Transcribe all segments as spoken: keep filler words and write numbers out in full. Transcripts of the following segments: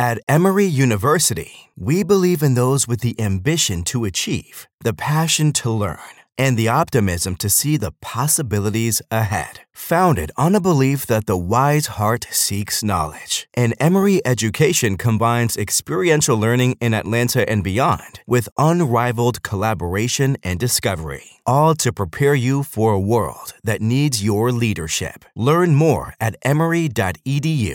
At Emory University, we believe in those with the ambition to achieve, the passion to learn, and the optimism to see the possibilities ahead. Founded on a belief that the wise heart seeks knowledge, and Emory education combines experiential learning in Atlanta and beyond with unrivaled collaboration and discovery, all to prepare you for a world that needs your leadership. Learn more at emory dot e d u.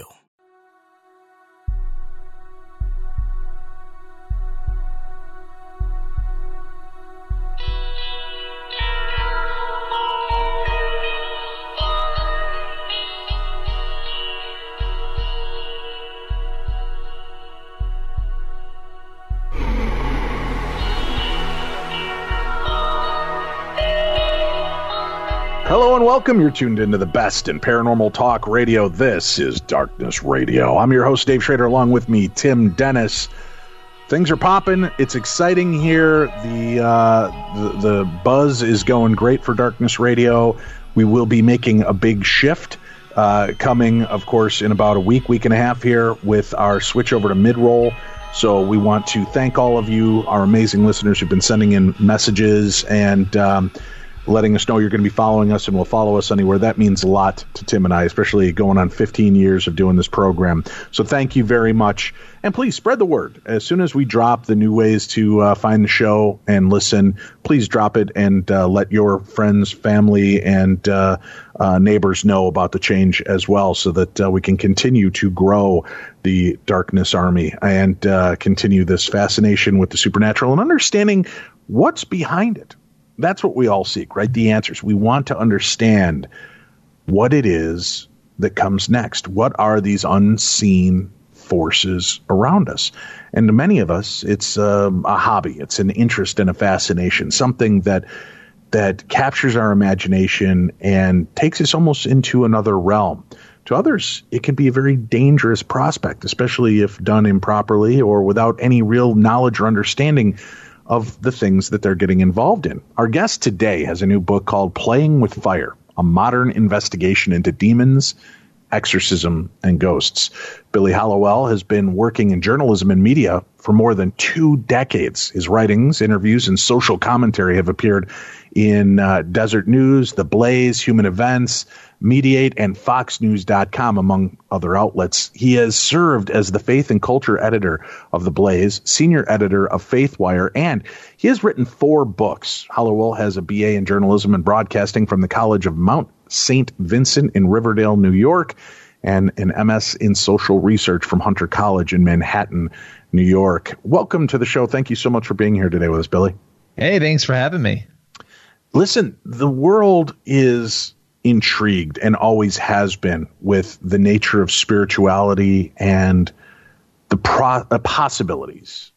Hello and welcome. You're tuned into the best in paranormal talk radio. This is Darkness Radio. I'm your host, Dave Schrader, along with me, Tim Dennis. Things are popping. It's exciting here. The, uh, the the buzz is going great for Darkness Radio. We will be making a big shift uh, coming, of course, in about a week, week and a half here with our switch over to mid-roll. So we want to thank all of you, our amazing listeners who've been sending in messages and um, letting us know you're going to be following us and will follow us anywhere. That means a lot to Tim and I, especially going on fifteen years of doing this program. So thank you very much. And please spread the word. As soon as we drop the new ways to uh, find the show and listen, please drop it and uh, let your friends, family, and uh, uh, neighbors know about the change as well, so that uh, we can continue to grow the Darkness Army and uh, continue this fascination with the supernatural and understanding what's behind it. That's what we all seek, right? The answers. We want to understand what it is that comes next. What are these unseen forces around us? And to many of us, it's um, a hobby. It's an interest and a fascination, something that that captures our imagination and takes us almost into another realm. To others, it can be a very dangerous prospect, especially if done improperly or without any real knowledge or understanding of the things that they're getting involved in. Our guest today has a new book called Playing with Fire, a modern investigation into demons, exorcism, and ghosts. Billy Hallowell has been working in journalism and media for more than two decades. His writings, interviews, and social commentary have appeared in uh, Desert News, The Blaze, Human Events, Mediate, and fox news dot com, among other outlets. He has served as the faith and culture editor of The Blaze, senior editor of FaithWire, and he has written four books. Hallowell has a B A in journalism and broadcasting from the College of Mount Saint Vincent in Riverdale, New York, and an M S in social research from Hunter College in Manhattan, New York. Welcome to the show. Thank you so much for being here today with us, Billy. Hey, thanks for having me. Listen, the world is intrigued and always has been with the nature of spirituality and the, pro- the possibilities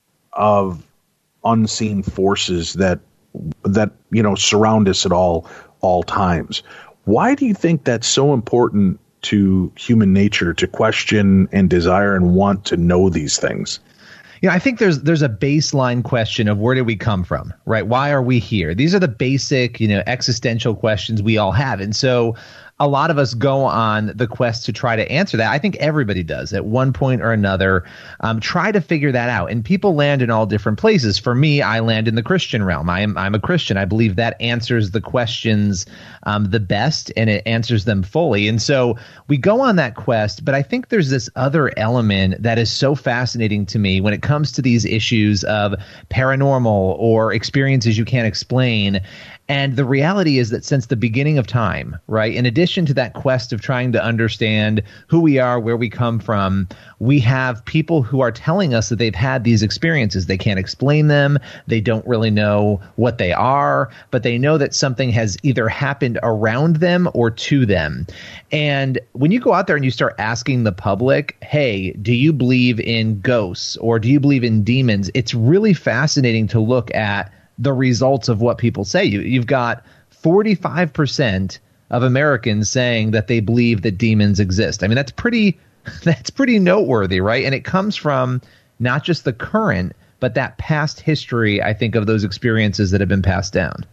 of unseen forces that that you know surround us at all all times. Why do you think that's so important to human nature to question and desire and want to know these things? You know, I think there's there's a baseline question of where did we come from, right? Why are we here? These are the basic, you know, existential questions we all have. And so a lot of us go on the quest to try to answer that. I think everybody does at one point or another, um, try to figure that out. And people land in all different places. For me, I land in the Christian realm. I am I'm a Christian. I believe that answers the questions um, the best, and it answers them fully. And so we go on that quest. But I think there's this other element that is so fascinating to me when it comes to these issues of paranormal or experiences you can't explain. And the reality is that since the beginning of time, right, in addition to that quest of trying to understand who we are, where we come from, we have people who are telling us that they've had these experiences. They can't explain them. They don't really know what they are, but they know that something has either happened around them or to them. And when you go out there and you start asking the public, hey, do you believe in ghosts or do you believe in demons? It's really fascinating to look at the results of what people say. You, you've got forty-five percent of Americans saying that they believe that demons exist. I mean, that's pretty that's pretty noteworthy, right? And it comes from not just the current, but that past history, I think, of those experiences that have been passed down.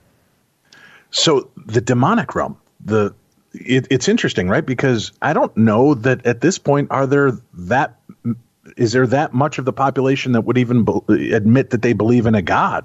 So the demonic realm, the it, it's interesting, right? Because I don't know that at this point, are there that is there that much of the population that would even be- admit that they believe in a God?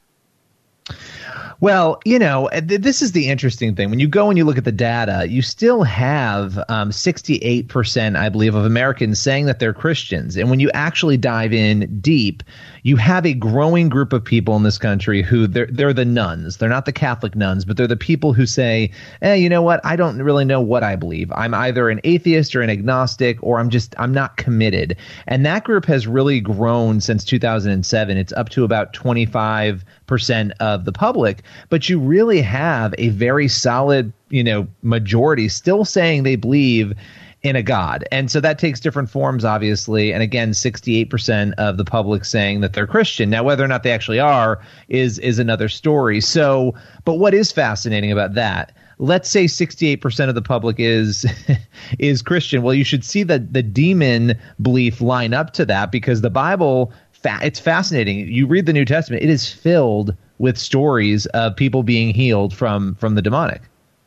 Well, you know, th- this is the interesting thing. When you go and you look at the data, you still have um, sixty-eight percent, I believe, of Americans saying that they're Christians. And when you actually dive in deep, you have a growing group of people in this country who they're, they're the nuns. They're not the Catholic nuns, but they're the people who say, eh, you know what? I don't really know what I believe. I'm either an atheist or an agnostic, or I'm just I'm not committed. And that group has really grown since two thousand seven. It's up to about twenty-five percent of the public. But you really have a very solid, you know, majority still saying they believe in a God. And so that takes different forms, obviously. And again, sixty-eight percent of the public saying that they're Christian. Now, whether or not they actually are is is another story. So, but what is fascinating about that? Let's say sixty-eight percent of the public is is Christian. Well, you should see that the demon belief line up to that, because the Bible, fa- it's fascinating. You read the New Testament, it is filled with stories of people being healed from from the demonic.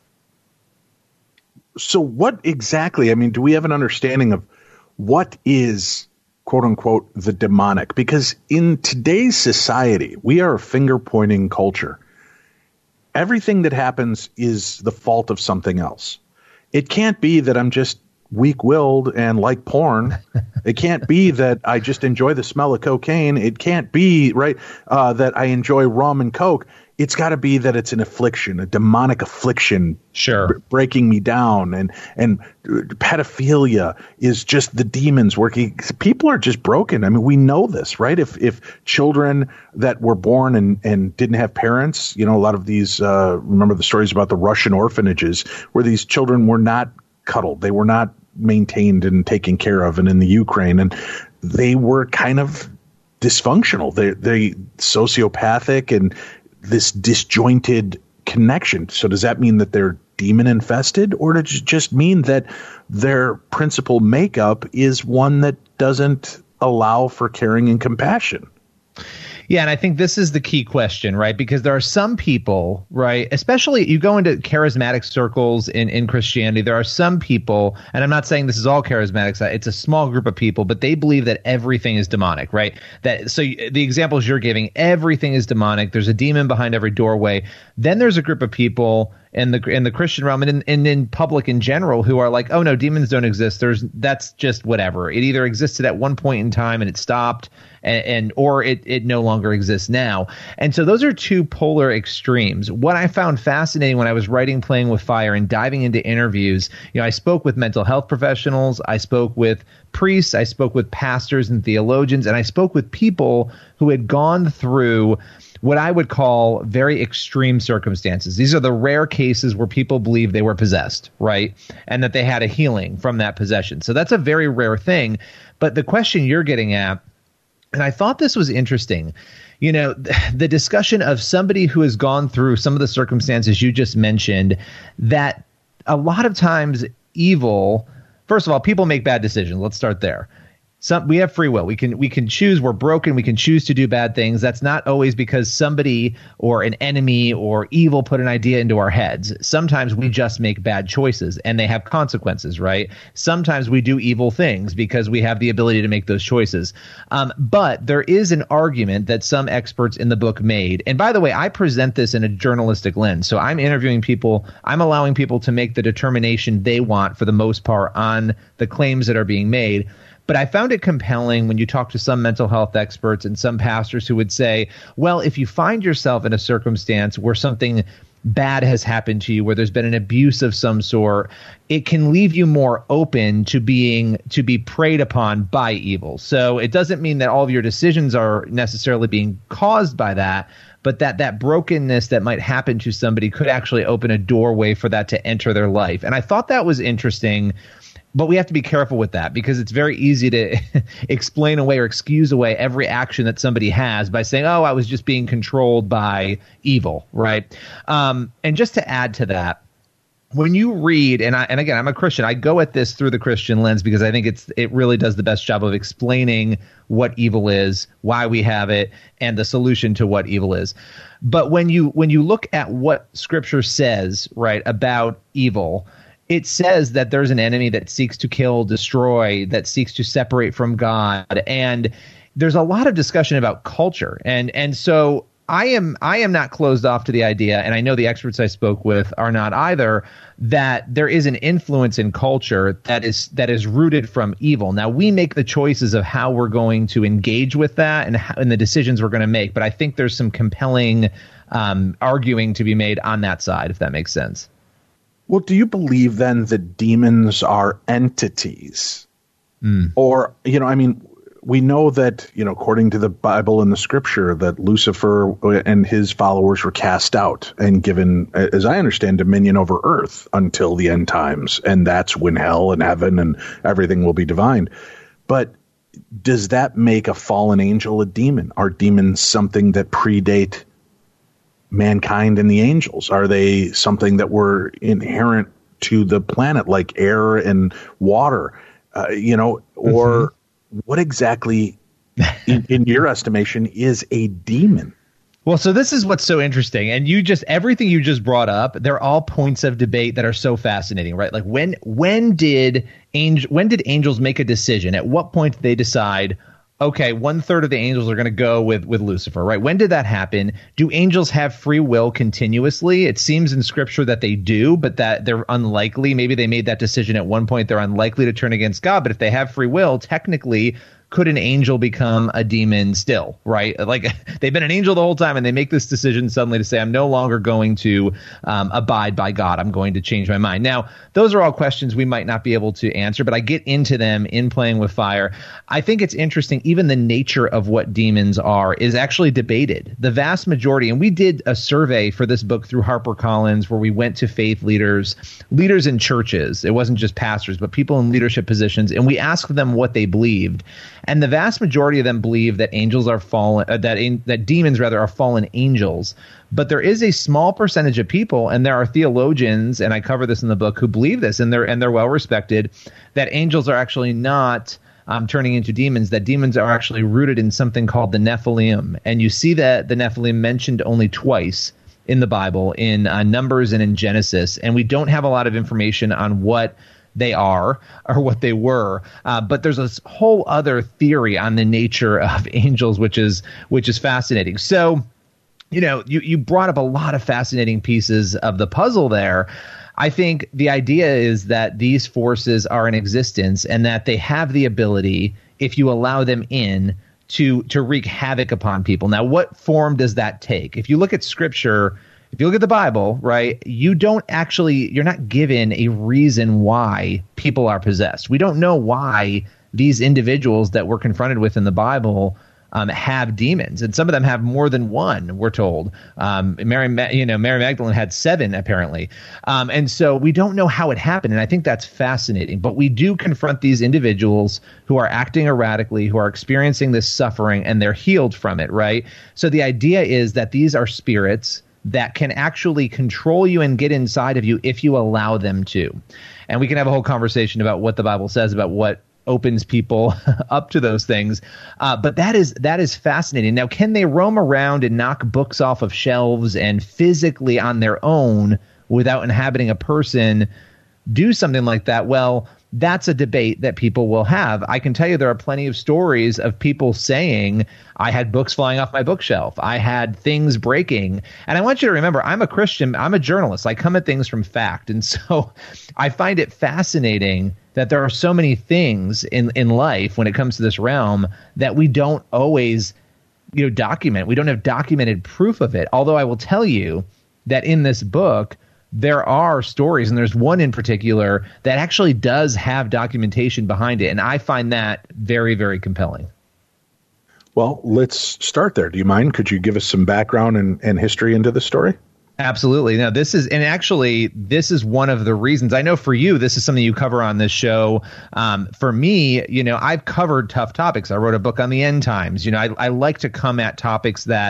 So what exactly, I mean, do we have an understanding of what is, quote unquote, the demonic? Because in today's society, we are a finger-pointing culture. Everything that happens is the fault of something else. It can't be that I'm just weak-willed and like porn. It can't be that I just enjoy the smell of cocaine. It can't be, right, uh, that I enjoy rum and Coke. It's got to be that it's an affliction, a demonic affliction, sure, b- breaking me down. And and pedophilia is just the demons working. People are just broken. I mean, we know this, right? If if children that were born and, and didn't have parents, you know, a lot of these, uh, remember the stories about the Russian orphanages where these children were not cuddled. They were not maintained and taken care of. And in the Ukraine, and they were kind of dysfunctional. They they sociopathic and this disjointed connection. So does that mean that they're demon infested, or does it just mean that their principal makeup is one that doesn't allow for caring and compassion? Yeah, and I think this is the key question, right? Because there are some people, right, especially you go into charismatic circles in, in Christianity, there are some people, and I'm not saying this is all charismatics, it's a small group of people, but they believe that everything is demonic, right? That so the examples you're giving, everything is demonic. There's a demon behind every doorway. Then there's a group of people in the in the Christian realm and in, and in public in general who are like, oh no, demons don't exist. There's that's just whatever. It either existed at one point in time and it stopped, and, and or it it no longer exists now. And so those are two polar extremes. What I found fascinating when I was writing Playing with Fire and diving into interviews, you know, I spoke with mental health professionals, I spoke with priests, I spoke with pastors and theologians, and I spoke with people who had gone through what I would call very extreme circumstances. These are the rare cases where people believe they were possessed, right? And that they had a healing from that possession. So that's a very rare thing. But the question you're getting at, and I thought this was interesting, you know, the discussion of somebody who has gone through some of the circumstances you just mentioned, that a lot of times evil, first of all, people make bad decisions. Let's start there. Some, we have free will. We can we can choose. We're broken. We can choose to do bad things. That's not always because somebody or an enemy or evil put an idea into our heads. Sometimes we just make bad choices and they have consequences, right? Sometimes we do evil things because we have the ability to make those choices. Um, but there is an argument that some experts in the book made. And by the way, I present this in a journalistic lens. So I'm interviewing people. I'm allowing people to make the determination they want for the most part on the claims that are being made. But I found it compelling when you talk to some mental health experts and some pastors who would say, well, if you find yourself in a circumstance where something bad has happened to you, where there's been an abuse of some sort, it can leave you more open to being to be preyed upon by evil. So it doesn't mean that all of your decisions are necessarily being caused by that, but that that brokenness that might happen to somebody could actually open a doorway for that to enter their life. And I thought that was interesting. But we have to be careful with that because it's very easy to explain away or excuse away every action that somebody has by saying, oh, I was just being controlled by evil, right? Um, and just to add to that, when you read, and I, and again, I'm a Christian, I go at this through the Christian lens because I think it's it really does the best job of explaining what evil is, why we have it, and the solution to what evil is. But when you when you look at what Scripture says, right, about evil, it says that there's an enemy that seeks to kill, destroy, that seeks to separate from God. And there's a lot of discussion about culture. And and so I am I am not closed off to the idea, and I know the experts I spoke with are not either, that there is an influence in culture that is that is rooted from evil. Now, we make the choices of how we're going to engage with that and, how, and the decisions we're going to make. But I think there's some compelling um, arguing to be made on that side, if that makes sense. Well, do you believe then that demons are entities? Mm. Or, you know, I mean, we know that, you know, according to the Bible and the scripture, that Lucifer and his followers were cast out and given, as I understand, dominion over earth until the end times. And that's when hell and heaven and everything will be divine. But does that make a fallen angel a demon? Are demons something that predate mankind and the angels? Are they something that were inherent to the planet, like air and water, uh, you know, or mm-hmm. What exactly, in, in your estimation, is a demon? Well, so this is what's so interesting. And you just, everything you just brought up, they're all points of debate that are so fascinating, right? Like when when did angel, when did angels make a decision? At what point did they decide, okay, one third of the angels are going to go with, with Lucifer, right? When did that happen? Do angels have free will continuously? It seems in scripture that they do, but that they're unlikely. Maybe they made that decision at one point. They're unlikely to turn against God. But if they have free will, technically, could an angel become a demon still, right? Like they've been an angel the whole time and they make this decision suddenly to say, I'm no longer going to um, abide by God. I'm going to change my mind. Now, those are all questions we might not be able to answer, but I get into them in Playing with Fire. I think it's interesting. Even the nature of what demons are is actually debated. The vast majority, and we did a survey for this book through HarperCollins where we went to faith leaders, leaders in churches. It wasn't just pastors, but people in leadership positions. And we asked them what they believed. And the vast majority of them believe that angels are fallen, uh, that in, that demons rather are fallen angels. But there is a small percentage of people, and there are theologians, and I cover this in the book, who believe this, and they're and they're well respected, that angels are actually not um, turning into demons. That demons are actually rooted in something called the Nephilim, and you see that the Nephilim mentioned only twice in the Bible, in uh, Numbers and in Genesis, and we don't have a lot of information on what they are or what they were, uh, but there's a whole other theory on the nature of angels, which is which is fascinating. So, you know, you you brought up a lot of fascinating pieces of the puzzle there. I think the idea is that these forces are in existence and that they have the ability, if you allow them in, to to wreak havoc upon people. Now, what form does that take? If you look at Scripture, if you look at the Bible, right, you don't actually, you're not given a reason why people are possessed. We don't know why these individuals that we're confronted with in the Bible um, have demons, and some of them have more than one. We're told. Um, Mary, you know, Mary Magdalene had seven apparently, um, and so we don't know how it happened. And I think that's fascinating. But we do confront these individuals who are acting erratically, who are experiencing this suffering, and they're healed from it. Right. So the idea is that these are spirits that can actually control you and get inside of you if you allow them to. And we can have a whole conversation about what the Bible says about what opens people up to those things. Uh, but that is that is fascinating. Now, can they roam around and knock books off of shelves and physically on their own without inhabiting a person do something like that? Well, that's a debate that people will have. I can tell you there are plenty of stories of people saying, I had books flying off my bookshelf. I had things breaking. And I want you to remember, I'm a Christian. I'm a journalist. I come at things from fact. And so I find it fascinating that there are so many things in, in life when it comes to this realm that we don't always, you know, document. We don't have documented proof of it. Although I will tell you that in this book, there are stories, and there's one in particular that actually does have documentation behind it. And I find that very, very compelling. Well, let's start there. Do you mind? Could you give us some background and, and history into the story? Absolutely. Now, this is, and actually, this is one of the reasons. I know for you, this is something you cover on this show. Um, for me, you know, I've covered tough topics. I wrote a book on the end times. You know, I, I like to come at topics that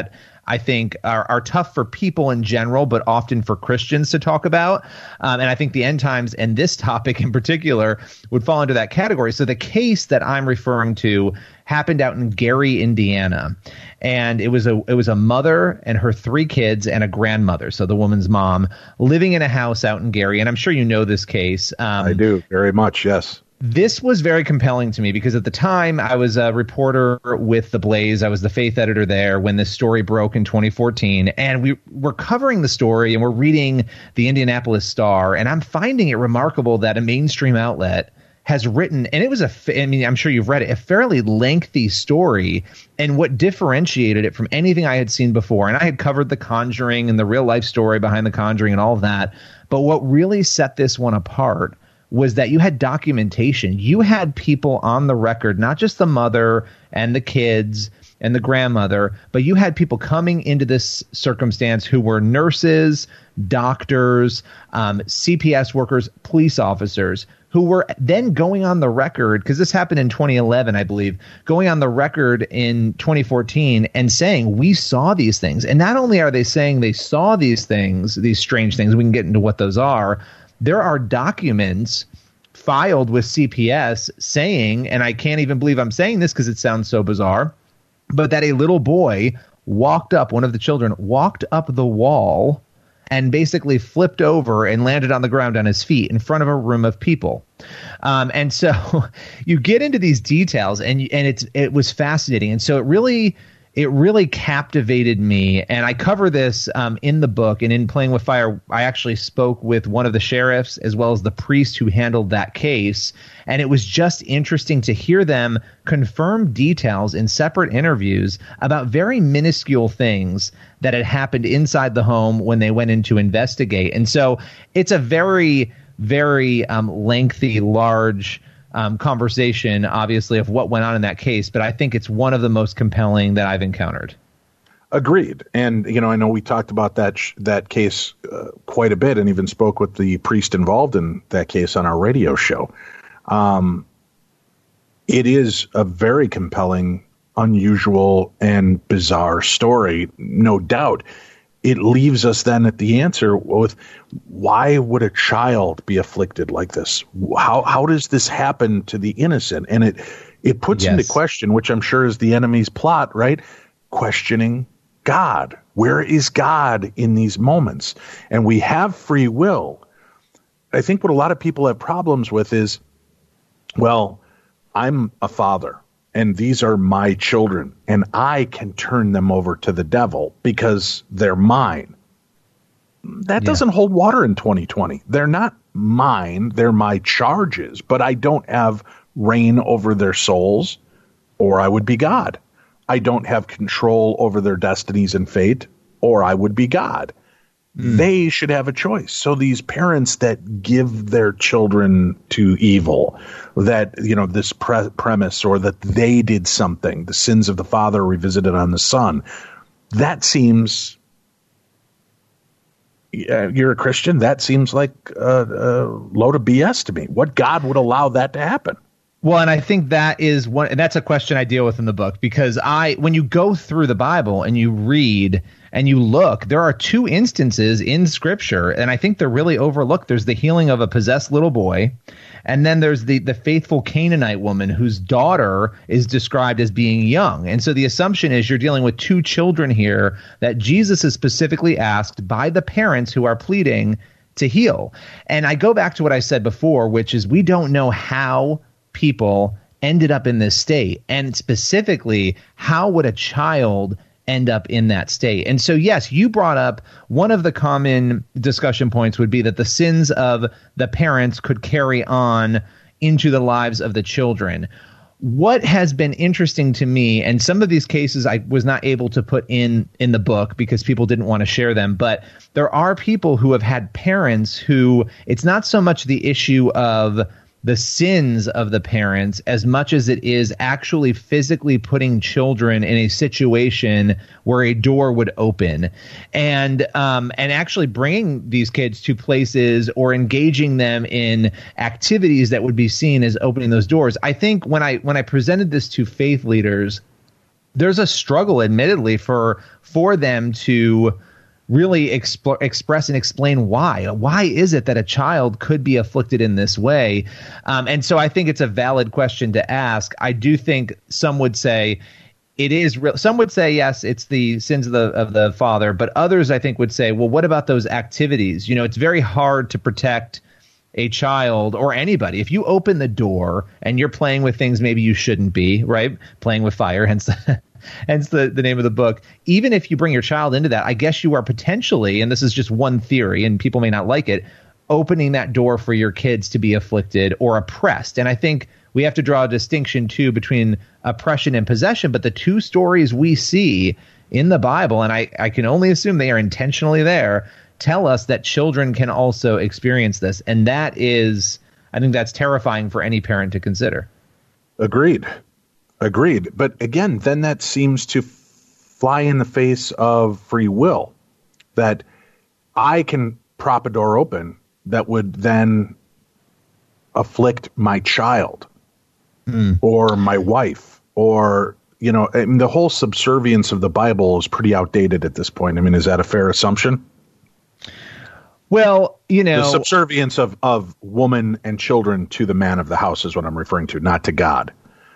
I think are, are tough for people in general, but often for Christians to talk about. Um, and I think the end times and this topic in particular would fall into that category. So the case that I'm referring to happened out in Gary, Indiana. And it was a it was a mother and her three kids and a grandmother, so the woman's mom, living in a house out in Gary. And I'm sure you know this case. Um, I do, very much, yes. This was very compelling to me because at the time I was a reporter with The Blaze. I was the faith editor there when this story broke in twenty fourteen. And we were covering the story and we're reading the Indianapolis Star. And I'm finding it remarkable that a mainstream outlet has written, and it was a, I mean, I'm sure you've read it, a fairly lengthy story. And what differentiated it from anything I had seen before, and I had covered The Conjuring and the real life story behind The Conjuring and all of that. But what really set this one apart was that you had documentation. You had people on the record, not just the mother and the kids and the grandmother, but you had people coming into this circumstance who were nurses, doctors, um, C P S workers, police officers, who were then going on the record, because this happened in twenty eleven, I believe, going on the record in twenty fourteen and saying, we saw these things. And not only are they saying they saw these things, these strange things, we can get into what those are, there are documents filed with C P S saying, and I can't even believe I'm saying this because it sounds so bizarre, but that a little boy walked up, one of the children walked up the wall and basically flipped over and landed on the ground on his feet in front of a room of people. Um, and so you get into these details, and and it's it was fascinating. And so it really it really captivated me. And I cover this um, in the book, and in Playing with Fire, I actually spoke with one of the sheriffs as well as the priest who handled that case. And it was just interesting to hear them confirm details in separate interviews about very minuscule things that had happened inside the home when they went in to investigate. And so it's a very, very um, lengthy, large Um, conversation, obviously, of what went on in that case, but I think it's one of the most compelling that I've encountered. Agreed. And, you know, I know we talked about that sh- that case uh, quite a bit and even spoke with the priest involved in that case on our radio show. Um, it is a very compelling, unusual, and bizarre story, no doubt. It leaves us then at the answer with, why would a child be afflicted like this? How how does this happen to the innocent? And it it puts yes. into question, which I'm sure is the enemy's plot, right? Questioning God. Where is God in these moments? And we have free will. I think what a lot of people have problems with is, well, I'm a father, and these are my children, and I can turn them over to the devil because they're mine. That yeah. doesn't hold water in twenty twenty. They're not mine. They're my charges, but I don't have reign over their souls, or I would be God. I don't have control over their destinies and fate, or I would be God. Mm. They should have a choice. So these parents that give their children to evil, that, you know, this pre- premise, or that they did something, the sins of the father revisited on the son, that seems, uh, you're a Christian, that seems like a, a load of B S to me. What God would allow that to happen? Well, and I think that is one, and that's a question I deal with in the book, because I, when you go through the Bible and you read and you look, there are two instances in Scripture, and I think they're really overlooked. There's the healing of a possessed little boy, and then there's the the faithful Canaanite woman whose daughter is described as being young. And so the assumption is you're dealing with two children here that Jesus is specifically asked by the parents who are pleading to heal. And I go back to what I said before, which is we don't know how people ended up in this state, and specifically, how would a child end up in that state? And so, yes, you brought up one of the common discussion points would be that the sins of the parents could carry on into the lives of the children. What has been interesting to me, and some of these cases I was not able to put in in the book because people didn't want to share them, but there are people who have had parents who, it's not so much the issue of the sins of the parents as much as it is actually physically putting children in a situation where a door would open, and um, and actually bringing these kids to places or engaging them in activities that would be seen as opening those doors. I think when I when I presented this to faith leaders, there's a struggle, admittedly, for for them to really exp- express and explain why. Why is it that a child could be afflicted in this way? Um, and so I think it's a valid question to ask. I do think some would say it is real. Some would say, yes, it's the sins of the of the father. But others, I think, would say, well, what about those activities? You know, it's very hard to protect a child or anybody. If you open the door and you're playing with things maybe you shouldn't be, right? Playing with fire, hence the, hence the, the name of the book. Even if you bring your child into that, I guess you are potentially, and this is just one theory and people may not like it, opening that door for your kids to be afflicted or oppressed. And I think we have to draw a distinction, too, between oppression and possession. But the two stories we see in the Bible, and I, I can only assume they are intentionally there, tell us that children can also experience this. And that is, I think that's terrifying for any parent to consider. Agreed. Agreed. But again, then that seems to fly in the face of free will, that I can prop a door open that would then afflict my child. Mm. Or my wife, or, you know, I mean, the whole subservience of the Bible is pretty outdated at this point. I mean, is that a fair assumption? Well, you know, the subservience of, of woman and children to the man of the house is what I'm referring to, not to God.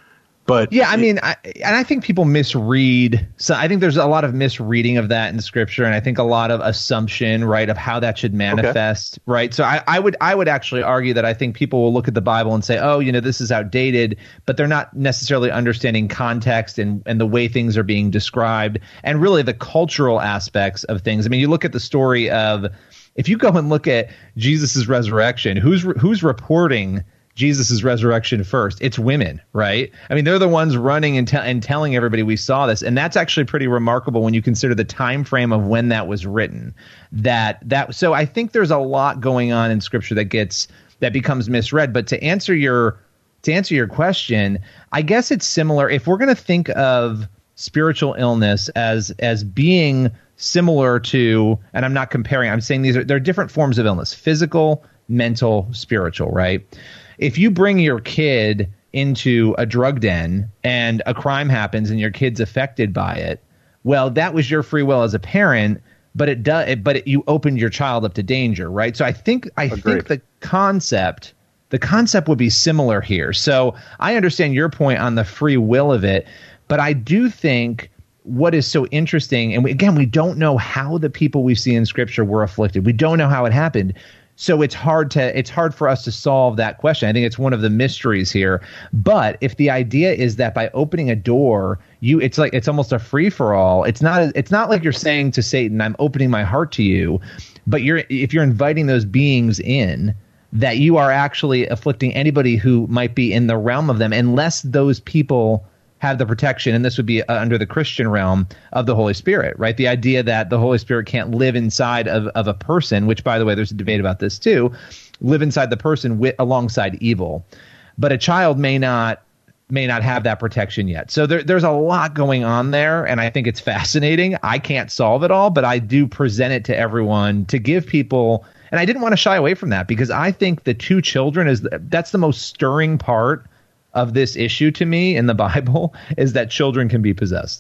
But yeah, I mean, I, and I think people misread. So I think there's a lot of misreading of that in Scripture, and I think a lot of assumption, right, of how that should manifest, okay. right? So I, I would, I would actually argue that I think people will look at the Bible and say, oh, you know, this is outdated, but they're not necessarily understanding context and and the way things are being described, and really the cultural aspects of things. I mean, you look at the story of, if you go and look at Jesus's resurrection, who's who's reporting Jesus' resurrection first? It's women, right? I mean, they're the ones running and, te- and telling everybody we saw this. And that's actually pretty remarkable when you consider the time frame of when that was written. That that so I think there's a lot going on in Scripture that gets that becomes misread. But to answer your to answer your question, I guess it's similar. If we're going to think of spiritual illness as as being similar to, and I'm not comparing, I'm saying these are they're different forms of illness: physical, mental, spiritual, right? If you bring your kid into a drug den and a crime happens and your kid's affected by it, well, that was your free will as a parent, but it does, but it, you opened your child up to danger, right? So I think I Agreed. think the concept, the concept would be similar here. So I understand your point on the free will of it, but I do think what is so interesting, and we, again, we don't know how the people we see in Scripture were afflicted. We don't know how it happened. So it's hard to it's hard for us to solve that question. I think it's one of the mysteries here. But if the idea is that by opening a door, you it's like it's almost a free for all. It's not it's not like you're saying to Satan, I'm opening my heart to you, but you're if you're inviting those beings in, that you are actually afflicting anybody who might be in the realm of them, unless those people have the protection, and this would be uh, under the Christian realm of the Holy Spirit, right? The idea that the Holy Spirit can't live inside of, of a person, which, by the way, there's a debate about this too, live inside the person with, alongside evil. But a child may not may not have that protection yet. So there, there's a lot going on there, and I think it's fascinating. I can't solve it all, but I do present it to everyone to give people, and I didn't want to shy away from that, because I think the two children is that's the most stirring part of this issue to me in the Bible, is that children can be possessed.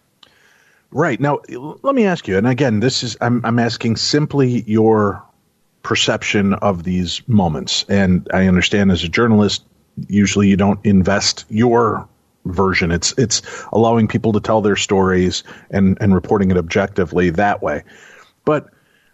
Right. Now, let me ask you, and again, this is I'm, I'm asking simply your perception of these moments. And I understand as a journalist, usually you don't invest your version. It's it's allowing people to tell their stories and, and reporting it objectively that way. But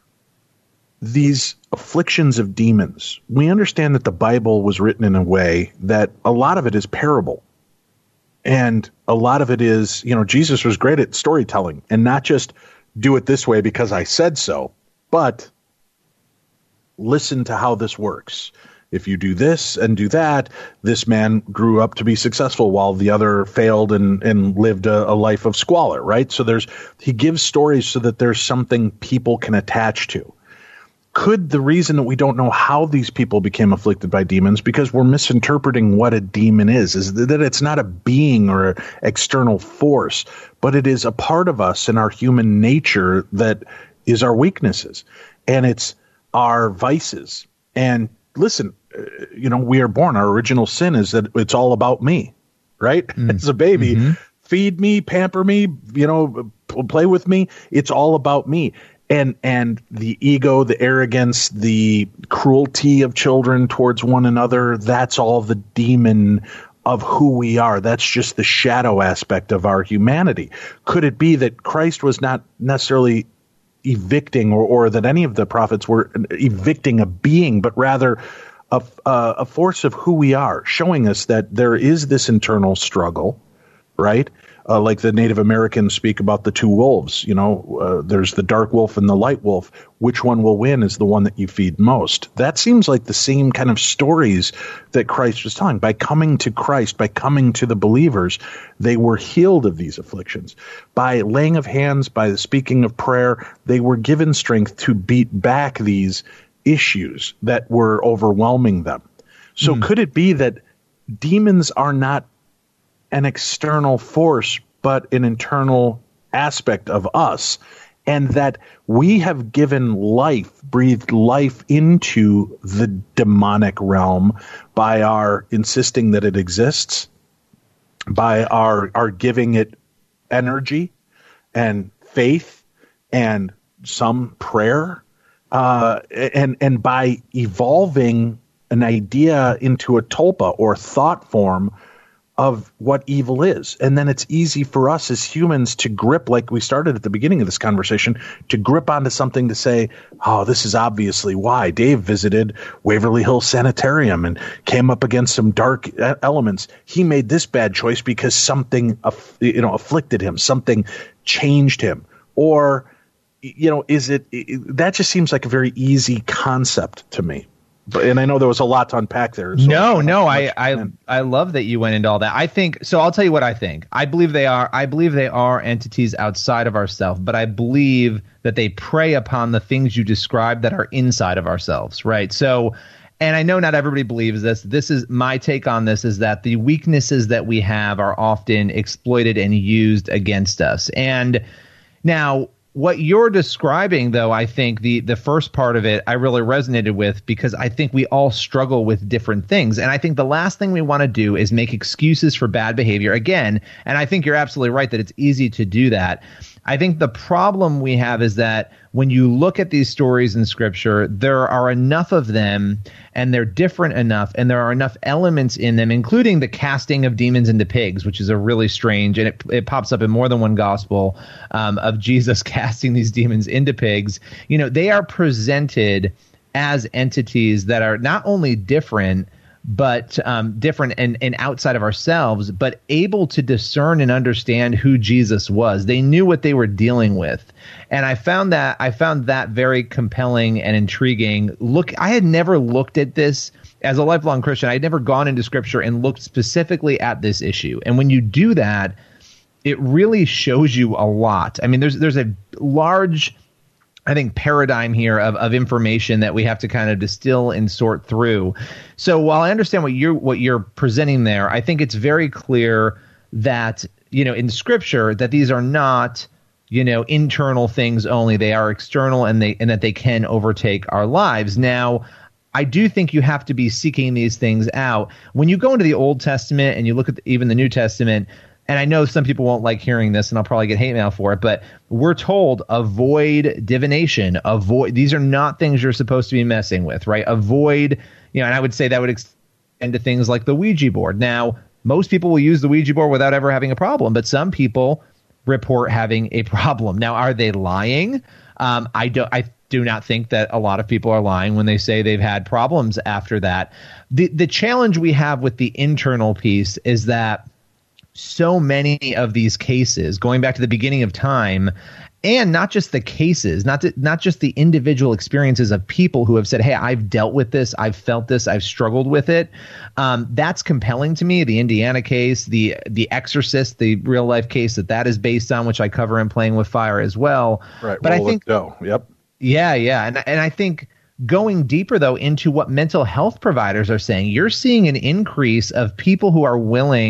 these afflictions of demons, we understand that the Bible was written in a way that a lot of it is parable. And a lot of it is, you know, Jesus was great at storytelling, and not just do it this way because I said so, but listen to how this works. If you do this and do that, this man grew up to be successful while the other failed and, and lived a, a life of squalor, right? So there's he gives stories so that there's something people can attach to. Could the reason that we don't know how these people became afflicted by demons, because we're misinterpreting what a demon is, is that it's not a being or an external force, but it is a part of us in our human nature that is our weaknesses, and it's our vices. And listen, you know, we are born, our original sin is that it's all about me, right? Mm. As a baby, mm-hmm. feed me, pamper me, you know, play with me. It's all about me. And and the ego, the arrogance, the cruelty of children towards one another, that's all the demon of who we are. That's just the shadow aspect of our humanity. Could it be that Christ was not necessarily evicting or, or that any of the prophets were evicting a being, but rather a, a, a force of who we are, showing us that there is this internal struggle, right? Uh, like the Native Americans speak about the two wolves, you know, uh, there's the dark wolf and the light wolf. Which one will win is the one that you feed most. That seems like the same kind of stories that Christ was telling. By coming to Christ, by coming to the believers, they were healed of these afflictions. By laying of hands, by the speaking of prayer, they were given strength to beat back these issues that were overwhelming them. So mm. could it be that demons are not an external force, but an internal aspect of us, and that we have given life, breathed life into the demonic realm by our insisting that it exists, by our, our giving it energy and faith and some prayer, uh, and, and by evolving an idea into a tulpa or thought form of what evil is. And then it's easy for us as humans to grip, like we started at the beginning of this conversation, to grip onto something to say, oh, this is obviously why. Dave visited Waverly Hills Sanitarium and came up against some dark elements. He made this bad choice because something, you know, afflicted him, something changed him. Or, you know, is it, that just seems like a very easy concept to me. But, and I know there was a lot to unpack there. So no, no, I, I, I love that you went into all that. I think so. I'll tell you what I think. I believe they are. I believe they are entities outside of ourselves, but I believe that they prey upon the things you described that are inside of ourselves. Right. So, and I know not everybody believes this. This is my take on this: is that the weaknesses that we have are often exploited and used against us. And now, what you're describing, though, I think the the first part of it I really resonated with, because I think we all struggle with different things. And I think the last thing we want to do is make excuses for bad behavior again. And I think you're absolutely right that it's easy to do that. I think the problem we have is that when you look at these stories in Scripture, there are enough of them and they're different enough and there are enough elements in them, including the casting of demons into pigs, which is a really strange, and it, it pops up in more than one gospel um, of Jesus casting these demons into pigs. You know, they are presented as entities that are not only different, but um, different and, and outside of ourselves, but able to discern and understand who Jesus was. They knew what they were dealing with. And I found that I found that very compelling and intriguing. Look, I had never looked at this as a lifelong Christian. I had never gone into Scripture and looked specifically at this issue. And when you do that, it really shows you a lot. I mean, there's there's a large, I think, paradigm here of, of information that we have to kind of distill and sort through. So while I understand what you're what you're presenting there, I think it's very clear that, you know, in Scripture that these are not, you know, internal things only. They are external, and they and that they can overtake our lives. Now, I do think you have to be seeking these things out. When you go into the Old Testament and you look at the, even the New Testament, and I know some people won't like hearing this, and I'll probably get hate mail for it, but we're told avoid divination, avoid. These are not things you're supposed to be messing with, right? Avoid, you know, and I would say that would extend to things like the Ouija board. Now, most people will use the Ouija board without ever having a problem, but some people report having a problem. Now, are they lying? Um, I don't. I do not think that a lot of people are lying when they say they've had problems after that. The the challenge we have with the internal piece is that so many of these cases, going back to the beginning of time, and not just the cases, not to, not just the individual experiences of people who have said, hey, I've dealt with this, I've felt this, I've struggled with it. Um, that's compelling to me. The Indiana case, the the Exorcist, the real life case that that is based on, which I cover in Playing with Fire as well. Right. But well, I think, go. Yep. Yeah, yeah. And, and I think going deeper, though, into what mental health providers are saying, you're seeing an increase of people who are willing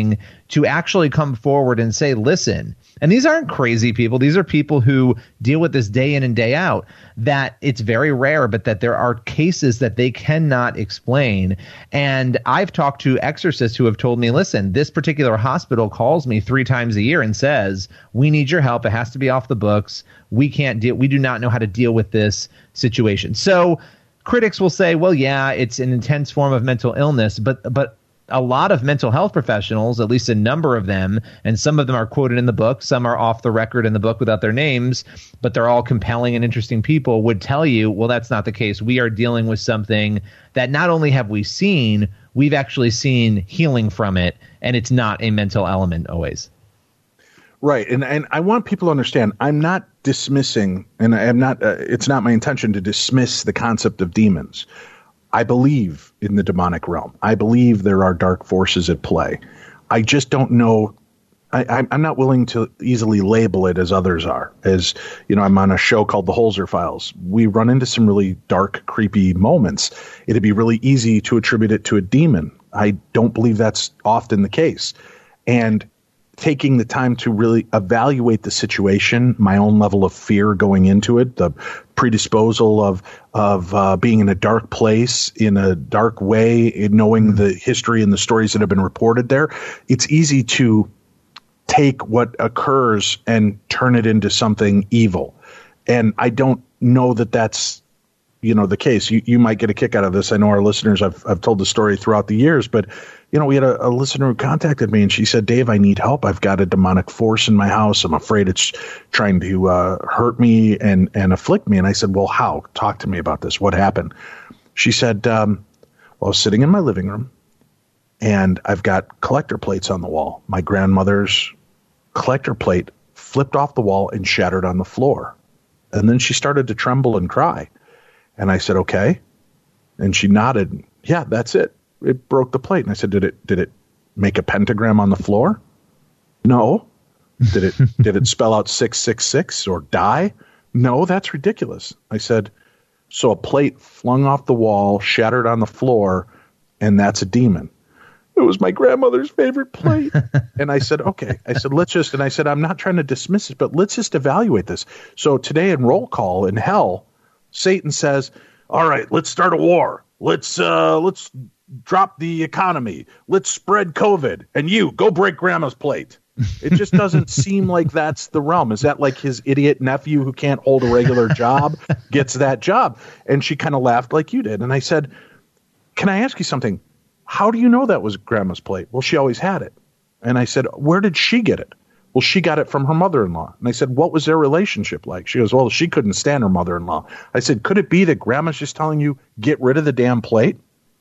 to actually come forward and say, listen, and these aren't crazy people. These are people who deal with this day in and day out, that it's very rare, but that there are cases that they cannot explain. And I've talked to exorcists who have told me, listen, this particular hospital calls me three times a year and says, we need your help. It has to be off the books. We can't deal. We do not know how to deal with this situation. So critics will say, well, yeah, it's an intense form of mental illness, but but a lot of mental health professionals, at least a number of them, and some of them are quoted in the book, some are off the record in the book without their names, but they're all compelling and interesting people, would tell you, well, that's not the case. We are dealing with something that not only have we seen, we've actually seen healing from it, and it's not a mental element always. Right. And and I want people to understand, I'm not dismissing, and I am not, uh, it's not my intention to dismiss the concept of demons. I believe in the demonic realm. I believe there are dark forces at play. I just don't know. I, I'm not willing to easily label it as others are. As you know, I'm on a show called The Holzer Files. We run into some really dark, creepy moments. It'd be really easy to attribute it to a demon. I don't believe that's often the case. And taking the time to really evaluate the situation, my own level of fear going into it, the predisposal of of uh, being in a dark place, in a dark way, in knowing the history and the stories that have been reported there, it's easy to take what occurs and turn it into something evil. And I don't know that that's, you know, the case. You you might get a kick out of this. I know our listeners, I've I've told the story throughout the years, but you know, we had a, a listener who contacted me and she said, Dave, I need help. I've got a demonic force in my house. I'm afraid it's trying to uh, hurt me and, and afflict me. And I said, well, how? Talk to me about this. What happened? She said, um, well, I was sitting in my living room and I've got collector plates on the wall. My grandmother's collector plate flipped off the wall and shattered on the floor. And then she started to tremble and cry. And I said, okay. And she nodded. Yeah, that's it. It broke the plate. And I said, did it, did it make a pentagram on the floor? No. Did it, did it spell out six six six or die? No, that's ridiculous. I said, so a plate flung off the wall, shattered on the floor, and that's a demon. It was my grandmother's favorite plate. And I said, okay. I said, let's just, and I said, I'm not trying to dismiss it, but let's just evaluate this. So today in roll call in hell, Satan says, all right, let's start a war. Let's, uh, let's, drop the economy. Let's spread COVID. And you, go break grandma's plate. It just doesn't seem like that's the realm. Is that like his idiot nephew who can't hold a regular job gets that job? And she kind of laughed like you did. And I said, can I ask you something? How do you know that was grandma's plate? Well, she always had it. And I said, where did she get it? Well, she got it from her mother-in-law. And I said, what was their relationship like? She goes, well, she couldn't stand her mother-in-law. I said, could it be that grandma's just telling you, get rid of the damn plate?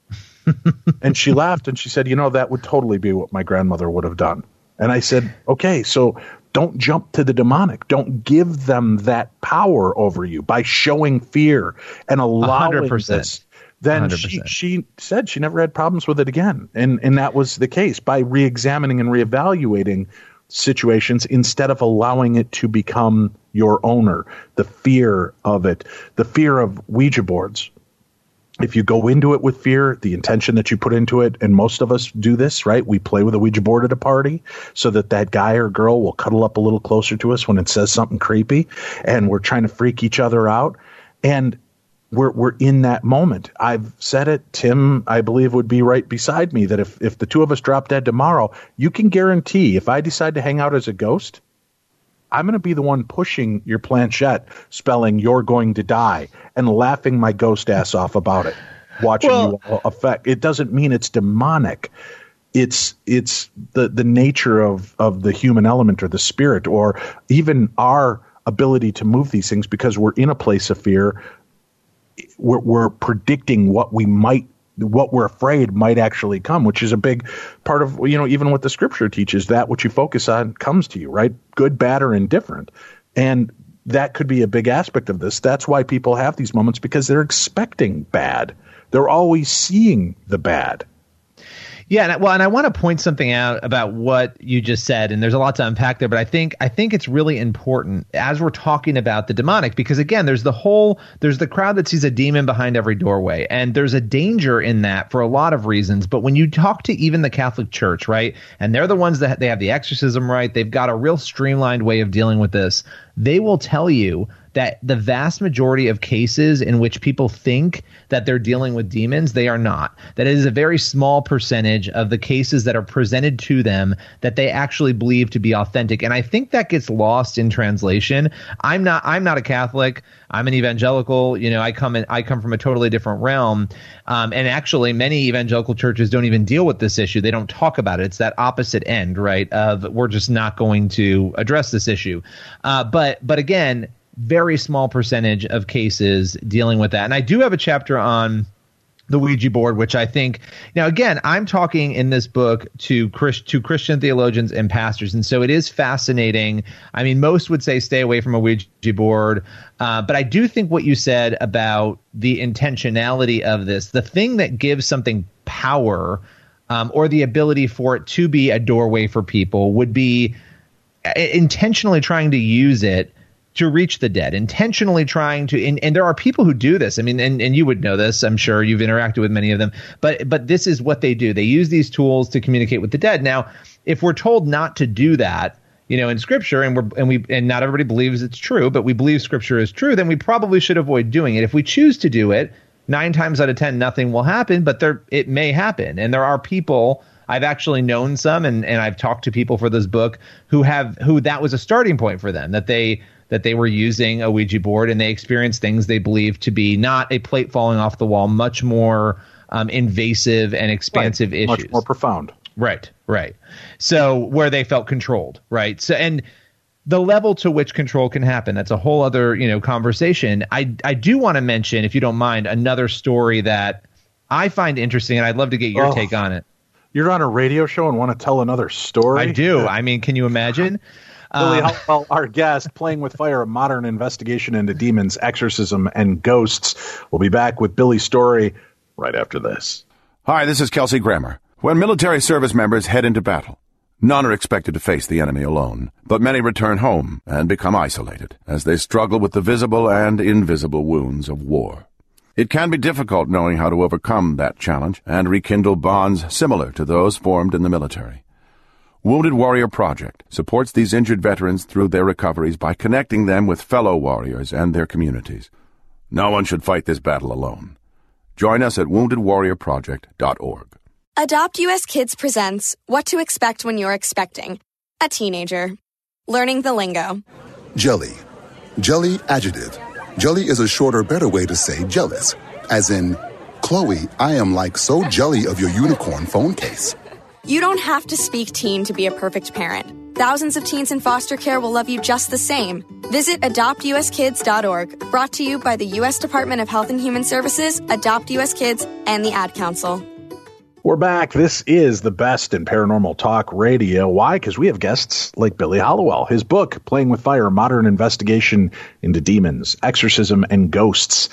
And she laughed and she said, you know, that would totally be what my grandmother would have done. And I said, okay, so don't jump to the demonic. Don't give them that power over you by showing fear and allowing one hundred percent this. Then one hundred percent. she she said she never had problems with it again. And and that was the case by re-examining and reevaluating situations instead of allowing it to become your owner. The fear of it, the fear of Ouija boards. If you go into it with fear, the intention that you put into it, and most of us do this, right? We play with a Ouija board at a party so that that guy or girl will cuddle up a little closer to us when it says something creepy, and we're trying to freak each other out. And we're we're in that moment. I've said it. Tim, I believe, would be right beside me that if, if the two of us drop dead tomorrow, you can guarantee if I decide to hang out as a ghost, I'm going to be the one pushing your planchette, spelling "you're going to die" and laughing my ghost ass off about it, watching well, you affect. It doesn't mean it's demonic. It's it's the, the nature of, of the human element or the spirit or even our ability to move these things because we're in a place of fear. We're, we're predicting what we might what we're afraid might actually come, which is a big part of, you know, even what the scripture teaches, that what you focus on comes to you, right? Good, bad, or indifferent. And that could be a big aspect of this. That's why people have these moments, because they're expecting bad. They're always seeing the bad. Yeah, and I, well, and I want to point something out about what you just said, and there's a lot to unpack there, but I think I think it's really important as we're talking about the demonic, because again, there's the whole there's the crowd that sees a demon behind every doorway, and there's a danger in that for a lot of reasons. But when you talk to even the Catholic Church, right, and they're the ones that they have the exorcism right, they've got a real streamlined way of dealing with this. They will tell you that the vast majority of cases in which people think that they're dealing with demons, they are not. That it is a very small percentage of the cases that are presented to them that they actually believe to be authentic. And I think that gets lost in translation. I'm not I'm not a Catholic. I'm an evangelical. You know, I come in, I come from a totally different realm. Um, and actually, many evangelical churches don't even deal with this issue. They don't talk about it. It's that opposite end, right, of we're just not going to address this issue. Uh, but but again, very small percentage of cases dealing with that. And I do have a chapter on the Ouija board, which I think, now again, I'm talking in this book to Chris, to Christian theologians and pastors. And so it is fascinating. I mean, most would say stay away from a Ouija board. Uh, but I do think what you said about the intentionality of this, the thing that gives something power um, or the ability for it to be a doorway for people would be intentionally trying to use it to reach the dead, intentionally trying to, and, and there are people who do this. I mean, and, and you would know this, I'm sure you've interacted with many of them, but but this is what they do. They use these tools to communicate with the dead. Now, if we're told not to do that, you know, in Scripture, and we're and we and not everybody believes it's true, but we believe Scripture is true, then we probably should avoid doing it. If we choose to do it, nine times out of ten, nothing will happen, but there it may happen. And there are people, I've actually known some, and, and I've talked to people for this book who have who that was a starting point for them, that they that they were using a Ouija board and they experienced things they believed to be not a plate falling off the wall, much more um, invasive and expansive right. issues. Much more profound. Right, right. So where they felt controlled, right? So and the level to which control can happen, that's a whole other, you know, conversation. I I do want to mention, if you don't mind, another story that I find interesting, and I'd love to get your oh. take on it. You're on a radio show and want to tell another story? I do. I mean, can you imagine? Billy um, Hallowell, our guest, Playing with Fire, a modern investigation into demons, exorcism, and ghosts. We'll be back with Billy's story right after this. Hi, this is Kelsey Grammer. When military service members head into battle, none are expected to face the enemy alone, but many return home and become isolated as they struggle with the visible and invisible wounds of war. It can be difficult knowing how to overcome that challenge and rekindle bonds similar to those formed in the military. Wounded Warrior Project supports these injured veterans through their recoveries by connecting them with fellow warriors and their communities. No one should fight this battle alone. Join us at wounded warrior project dot org. Adopt U S Kids presents What to Expect When You're Expecting a Teenager. Learning the lingo. Jelly. Jelly adjective. Jelly is a shorter, better way to say jealous. As in, Chloe, I am like so jelly of your unicorn phone case. You don't have to speak teen to be a perfect parent. Thousands of teens in foster care will love you just the same. Visit adopt u s kids dot org, brought to you by the U S Department of Health and Human Services, Adopt U S Kids, and the Ad Council. We're back. This is the best in paranormal talk radio. Why? Because we have guests like Billy Hallowell. His book, Playing with Fire, Modern Investigation into Demons, Exorcism, and Ghosts.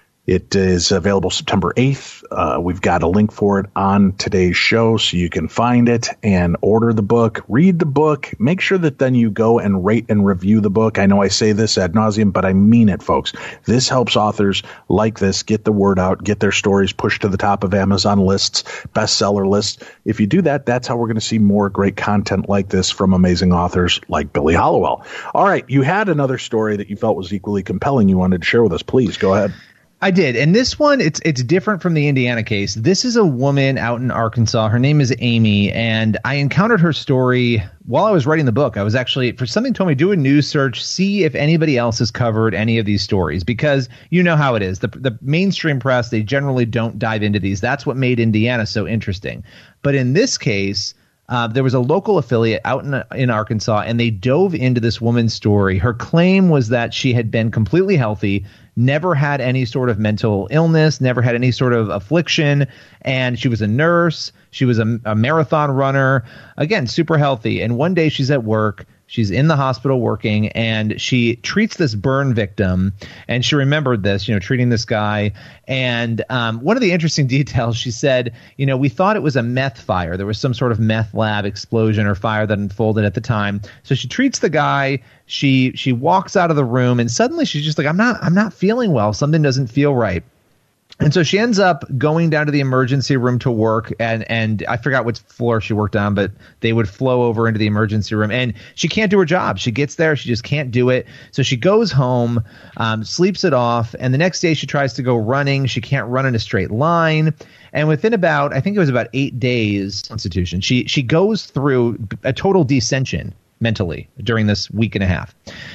It is available September eighth. Uh, we've got a link for it on today's show, so you can find it and order the book, read the book. Make sure that then you go and rate and review the book. I know I say this ad nauseum, but I mean it, folks. This helps authors like this get the word out, get their stories pushed to the top of Amazon lists, bestseller lists. If you do that, that's how we're going to see more great content like this from amazing authors like Billy Hallowell. All right, you had another story that you felt was equally compelling you wanted to share with us. Please go ahead. I did. And this one, it's it's different from the Indiana case. This is a woman out in Arkansas. Her name is Amy, and I encountered her story while I was writing the book. I was actually, for something told me, do a news search, see if anybody else has covered any of these stories, because you know how it is. The, the mainstream press, they generally don't dive into these. That's what made Indiana so interesting. But in this case, Uh, there was a local affiliate out in, in Arkansas, and they dove into this woman's story. Her claim was that she had been completely healthy, never had any sort of mental illness, never had any sort of affliction, and she was a nurse. She was a, a marathon runner, again, super healthy. And one day she's at work. She's in the hospital working, and she treats this burn victim, and she remembered this, you know, treating this guy. And um, one of the interesting details, she said, you know, we thought it was a meth fire. There was some sort of meth lab explosion or fire that unfolded at the time. So she treats the guy. She she walks out of the room, and suddenly she's just like, I'm not I'm not feeling well. Something doesn't feel right. And so she ends up going down to the emergency room to work, and, and I forgot which floor she worked on, but they would flow over into the emergency room, and she can't do her job. She gets there, she just can't do it. So she goes home, um, sleeps it off, and the next day she tries to go running. She can't run in a straight line. And within about, I think it was about eight days, institution, she she goes through a total descension mentally during this week and a half.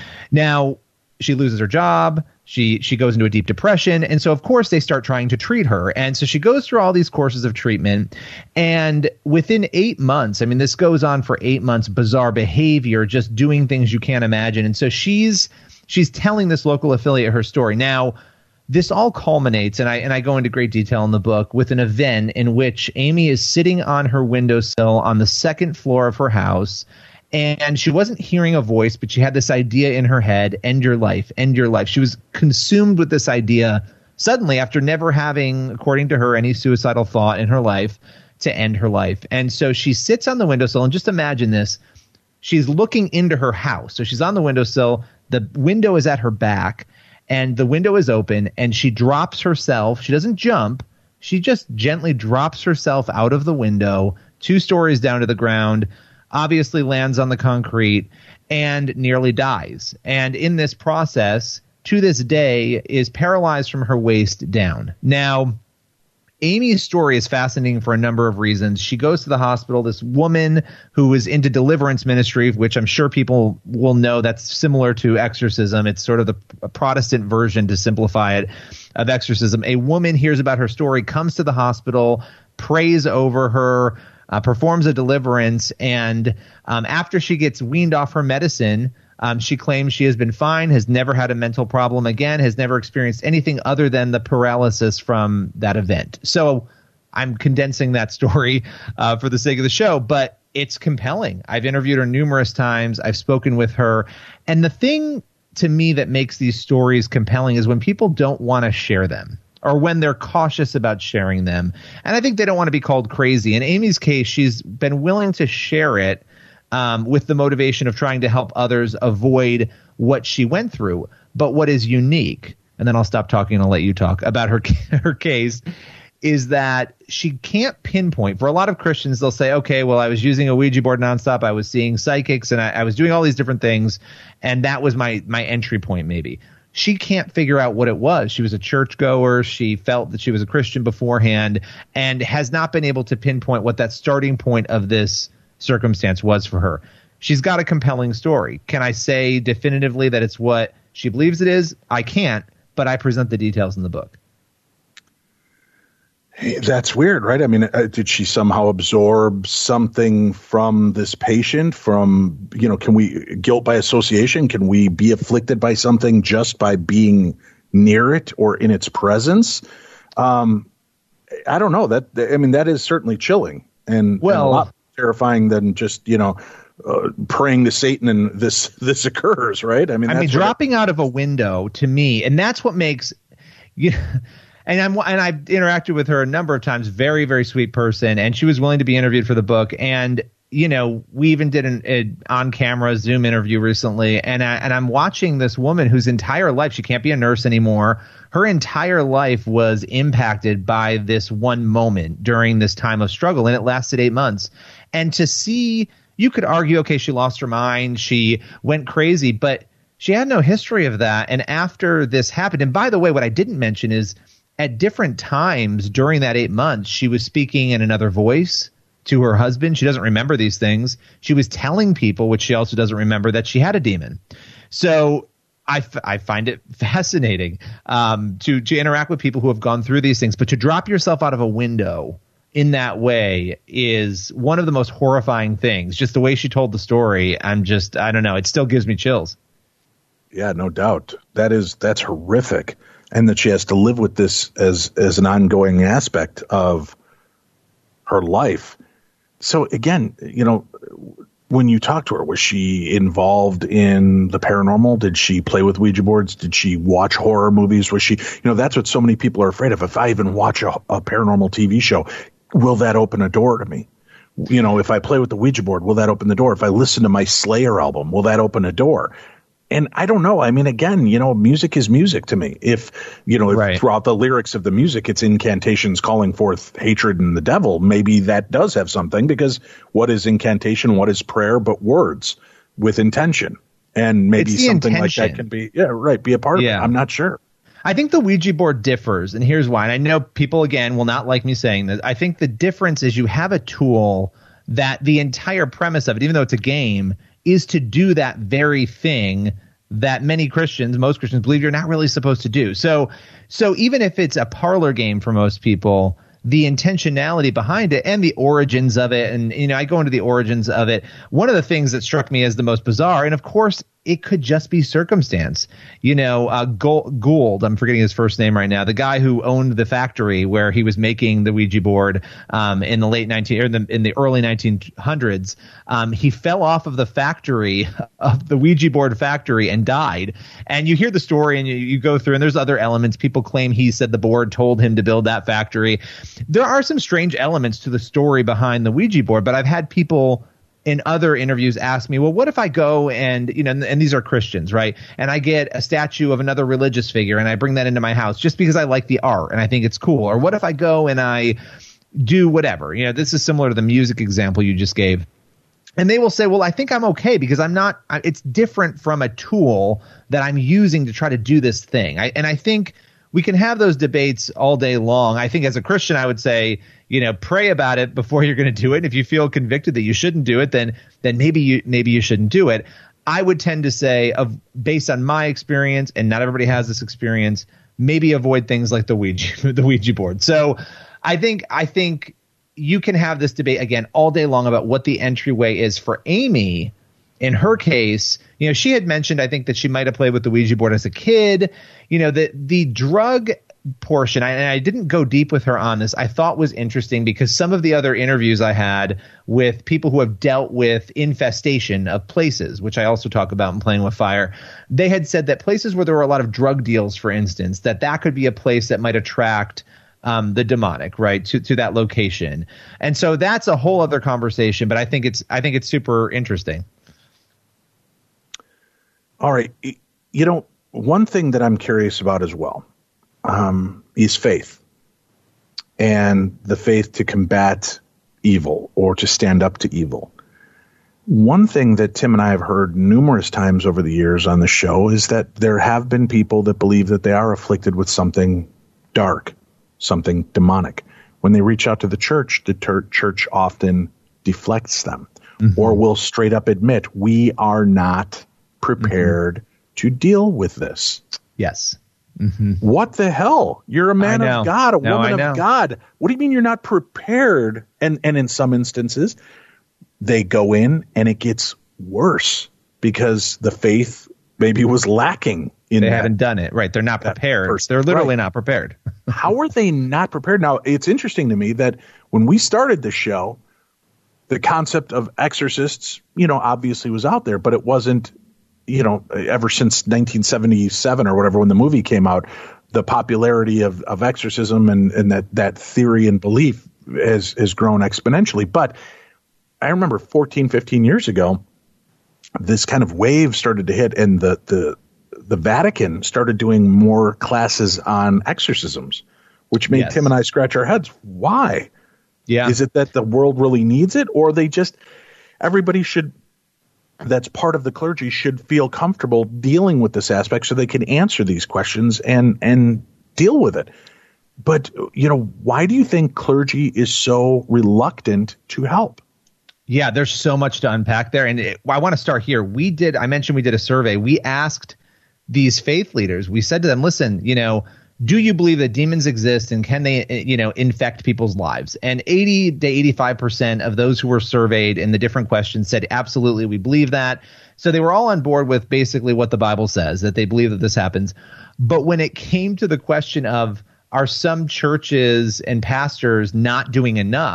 Now, she loses her job. She she goes into a deep depression. And so, of course, they start trying to treat her. And so she goes through all these courses of treatment. And within eight months, I mean, this goes on for eight months, bizarre behavior, just doing things you can't imagine. And so she's she's telling this local affiliate her story. Now, this all culminates, and I and I go into great detail in the book, with an event in which Amy is sitting on her windowsill on the second floor of her house. And she wasn't hearing a voice, but she had this idea in her head, end your life, end your life. She was consumed with this idea suddenly after never having, according to her, any suicidal thought in her life to end her life. And so she sits on the windowsill, and just imagine this. She's looking into her house. So she's on the windowsill. The window is at her back, and the window is open, and she drops herself. She doesn't jump. She just gently drops herself out of the window, two stories down to the ground, obviously lands on the concrete, and nearly dies. And in this process, to this day, is paralyzed from her waist down. Now, Amy's story is fascinating for a number of reasons. She goes to the hospital. This woman who is into deliverance ministry, which I'm sure people will know that's similar to exorcism. It's sort of the Protestant version, to simplify it, of exorcism. A woman hears about her story, comes to the hospital, prays over her, Uh, performs a deliverance, and um, after she gets weaned off her medicine, um, she claims she has been fine, has never had a mental problem again, has never experienced anything other than the paralysis from that event. So I'm condensing that story uh, for the sake of the show, but it's compelling. I've interviewed her numerous times. I've spoken with her. And the thing to me that makes these stories compelling is when people don't want to share them, or when they're cautious about sharing them. And I think they don't want to be called crazy. In Amy's case, she's been willing to share it um, with the motivation of trying to help others avoid what she went through. But what is unique, and then I'll stop talking and I'll let you talk about her her case, is that she can't pinpoint. For a lot of Christians, they'll say, okay, well, I was using a Ouija board nonstop. I was seeing psychics, and I, I was doing all these different things, and that was my my entry point maybe. She can't figure out what it was. She was a churchgoer. She felt that she was a Christian beforehand, and has not been able to pinpoint what that starting point of this circumstance was for her. She's got a compelling story. Can I say definitively that it's what she believes it is? I can't, but I present the details in the book. Hey, that's weird, right? I mean, uh, did she somehow absorb something from this patient? From, you know, can we guilt by association? Can we be afflicted by something just by being near it or in its presence? Um, I don't know. That I mean, that is certainly chilling and, well, and a lot terrifying than just, you know, uh, praying to Satan and this this occurs, right? I mean, I that's mean, dropping it, out of a window to me, and that's what makes you. And I'm and I've interacted with her a number of times. Very, very sweet person, and she was willing to be interviewed for the book. And you know, we even did an, an on-camera Zoom interview recently, and I, and I'm watching this woman whose entire life, she can't be a nurse anymore. Her entire life was impacted by this one moment during this time of struggle, and it lasted eight months. And to see, you could argue, okay, she lost her mind, she went crazy, but she had no history of that. And after this happened, and by the way, what I didn't mention is, at different times during that eight months, she was speaking in another voice to her husband. She doesn't remember these things. She was telling people, which she also doesn't remember, that she had a demon. So I, f- I find it fascinating um, to, to interact with people who have gone through these things. But to drop yourself out of a window in that way is one of the most horrifying things. Just the way she told the story, I'm just, I don't know, it still gives me chills. Yeah, no doubt. That is, that's horrific. And that she has to live with this as as an ongoing aspect of her life. So again, you know, when you talked to her, was she involved in the paranormal? Did she play with Ouija boards? Did she watch horror movies? Was she, you know, that's what so many people are afraid of. If I even watch a, a paranormal T V show, will that open a door to me? You know, if I play with the Ouija board, will that open the door? If I listen to my Slayer album, will that open a door? And I don't know. I mean, again, you know, music is music to me. If, you know, if right. throughout the lyrics of the music, it's incantations calling forth hatred and the devil, maybe that does have something, because what is incantation? What is prayer but words with intention? And maybe something intention. like that can be, yeah, right, be a part yeah. of it. I'm not sure. I think the Ouija board differs, and here's why. And I know people, again, will not like me saying this. I think the difference is you have a tool that the entire premise of it, even though it's a game, is to do that very thing that many Christians, most Christians believe you're not really supposed to do. So, so even if it's a parlor game for most people, the intentionality behind it and the origins of it, and, you know, I go into the origins of it. One of the things that struck me as the most bizarre, and of course, it could just be circumstance. You know, uh, Gould, I'm forgetting his first name right now, the guy who owned the factory where he was making the Ouija board um, in the late nineteen or in the, in the early nineteen hundreds. Um, he fell off of the factory of the Ouija board factory and died. And you hear the story and you, you go through, and there's other elements. People claim he said the board told him to build that factory. There are some strange elements to the story behind the Ouija board, but I've had people in other interviews ask me, well, what if I go and, you know, and, and these are Christians, right? And I get a statue of another religious figure and I bring that into my house just because I like the art and I think it's cool. Or what if I go and I do whatever? You know, this is similar to the music example you just gave. And they will say, well, I think I'm okay because I'm not, it's different from a tool that I'm using to try to do this thing. I, and I think we can have those debates all day long. I think as a Christian, I would say, you know, pray about it before you're going to do it. And if you feel convicted that you shouldn't do it, then then maybe you maybe you shouldn't do it. I would tend to say, of based on my experience, and not everybody has this experience, maybe avoid things like the Ouija the Ouija board. So I think I think you can have this debate again all day long about what the entryway is for Amy. In her case, you know, she had mentioned, I think, that she might have played with the Ouija board as a kid. You know, the the drug portion, I, and I didn't go deep with her on this, I thought was interesting because some of the other interviews I had with people who have dealt with infestation of places, which I also talk about in Playing with Fire, they had said that places where there were a lot of drug deals, for instance, that that could be a place that might attract um, the demonic, right, to to that location. And so that's a whole other conversation, but I think it's I think it's super interesting. All right. You know, one thing that I'm curious about as well um, is faith, and the faith to combat evil or to stand up to evil. One thing that Tim and I have heard numerous times over the years on the show is that there have been people that believe that they are afflicted with something dark, something demonic. When they reach out to the church, the ter- church often deflects them, mm-hmm. or will straight up admit, we are not prepared mm-hmm. to deal with this. Yes. Mm-hmm. What the hell? You're a man of God, a no, woman of God. What do you mean you're not prepared? And and in some instances, they go in and it gets worse because the faith maybe was lacking in They that, haven't done it. Right. They're not prepared. They're literally right. not prepared. How are they not prepared? Now, it's interesting to me that when we started the show, the concept of exorcists, you know, obviously was out there, but it wasn't, you know, ever since nineteen seventy-seven or whatever, when the movie came out, the popularity of, of exorcism and, and that, that theory and belief has, has grown exponentially. But I remember fourteen, fifteen years ago, this kind of wave started to hit, and the, the, the Vatican started doing more classes on exorcisms, which made yes. Tim and I scratch our heads. Why? Yeah. Is it that the world really needs it, or they just, everybody should, that's part of the clergy should feel comfortable dealing with this aspect so they can answer these questions and and deal with it. But, you know, why do you think clergy is so reluctant to help? Yeah, there's so much to unpack there. And it, I want to start here. We did, I mentioned we did a survey. We asked these faith leaders, we said to them, listen, you know, do you believe that demons exist and can they, you know, infect people's lives? And eighty to eighty-five percent of those who were surveyed in the different questions said, absolutely, we believe that. So they were all on board with basically what the Bible says, that they believe that this happens. But when it came to the question of, are some churches and pastors not doing enough?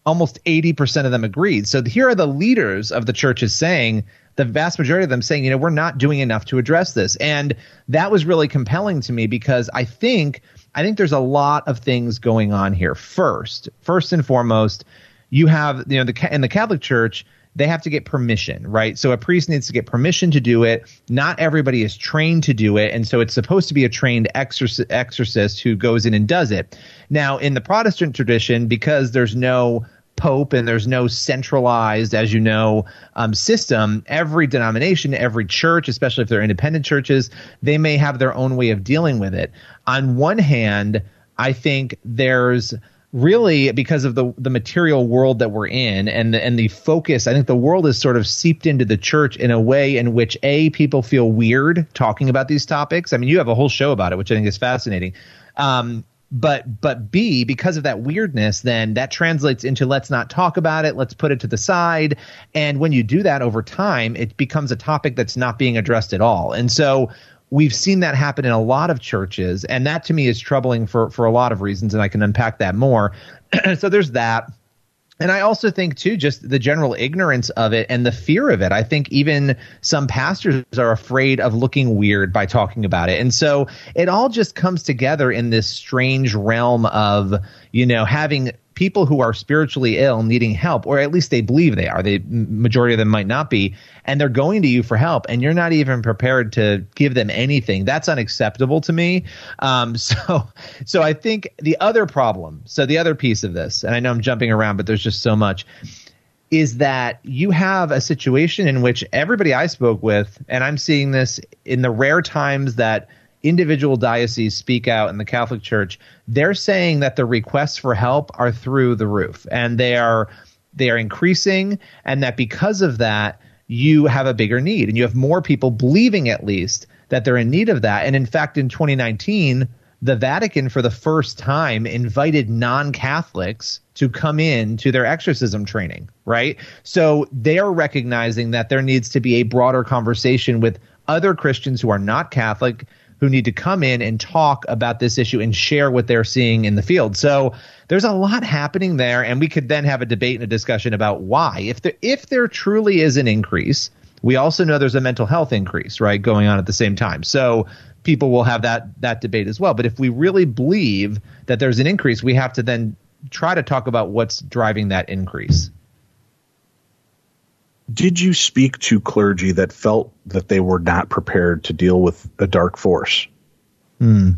almost eighty percent of them agreed. So here are the leaders of the churches saying, the vast majority of them saying, you know, we're not doing enough to address this. And that was really compelling to me because I think I think there's a lot of things going on here. First, first and foremost, you have, you know, the in the Catholic Church, they have to get permission, right? So a priest needs to get permission to do it. Not everybody is trained to do it. And so it's supposed to be a trained exorc- exorcist who goes in and does it. Now, in the Protestant tradition, because there's no Pope and there's no centralized, as you know, um, system, every denomination, every church, especially if they're independent churches, they may have their own way of dealing with it. On one hand, I think there's really, because of the the material world that we're in and the, and the focus, I think the world is sort of seeped into the church in a way in which, A, people feel weird talking about these topics. I mean, you have a whole show about it, which I think is fascinating. Um, But but B, because of that weirdness, then that translates into let's not talk about it. Let's put it to the side. And when you do that over time, it becomes a topic that's not being addressed at all. And so we've seen that happen in a lot of churches. And that to me is troubling for, for a lot of reasons. And I can unpack that more. So there's that. And I also think, too, just the general ignorance of it and the fear of it. I think even some pastors are afraid of looking weird by talking about it. And so it all just comes together in this strange realm of, you know, having people who are spiritually ill needing help, or at least they believe they are. The majority of them might not be. And they're going to you for help, and you're not even prepared to give them anything. That's unacceptable to me. Um, so so I think the other problem, so the other piece of this, and I know I'm jumping around, but there's just so much, is that you have a situation in which everybody I spoke with, and I'm seeing this in the rare times that individual dioceses speak out in the Catholic Church, they're saying that the requests for help are through the roof, and they are they are increasing, and that because of that, you have a bigger need, and you have more people believing, at least, that they're in need of that. And in fact, in twenty nineteen, the Vatican, for the first time, invited non-Catholics to come in to their exorcism training, right? So they are recognizing that there needs to be a broader conversation with other Christians who are not Catholic, who need to come in and talk about this issue and share what they're seeing in the field. So there's a lot happening there, and we could then have a debate and a discussion about why. If there, if there truly is an increase, we also know there's a mental health increase, right, going on at the same time. So people will have that that debate as well. But if we really believe that there's an increase, we have to then try to talk about what's driving that increase. Did you speak to clergy that felt that they were not prepared to deal with a dark force? Hmm.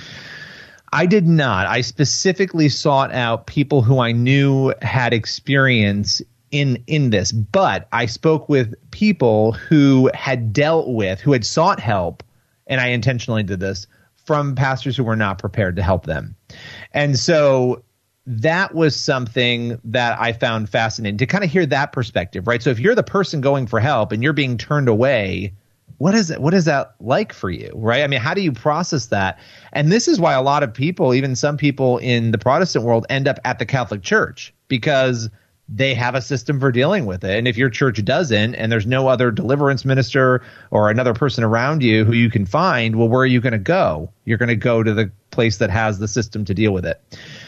I did not. I specifically sought out people who I knew had experience in in this, but I spoke with people who had dealt with, who had sought help, and I intentionally did this, from pastors who were not prepared to help them. And so that was something that I found fascinating, to kind of hear that perspective, right? So if you're the person going for help and you're being turned away, what is it? What is that like for you, right? I mean, how do you process that? And this is why a lot of people, even some people in the Protestant world, end up at the Catholic Church, because they have a system for dealing with it. And if your church doesn't, and there's no other deliverance minister or another person around you who you can find, well, where are you going to go? You're going to go to the place that has the system to deal with it.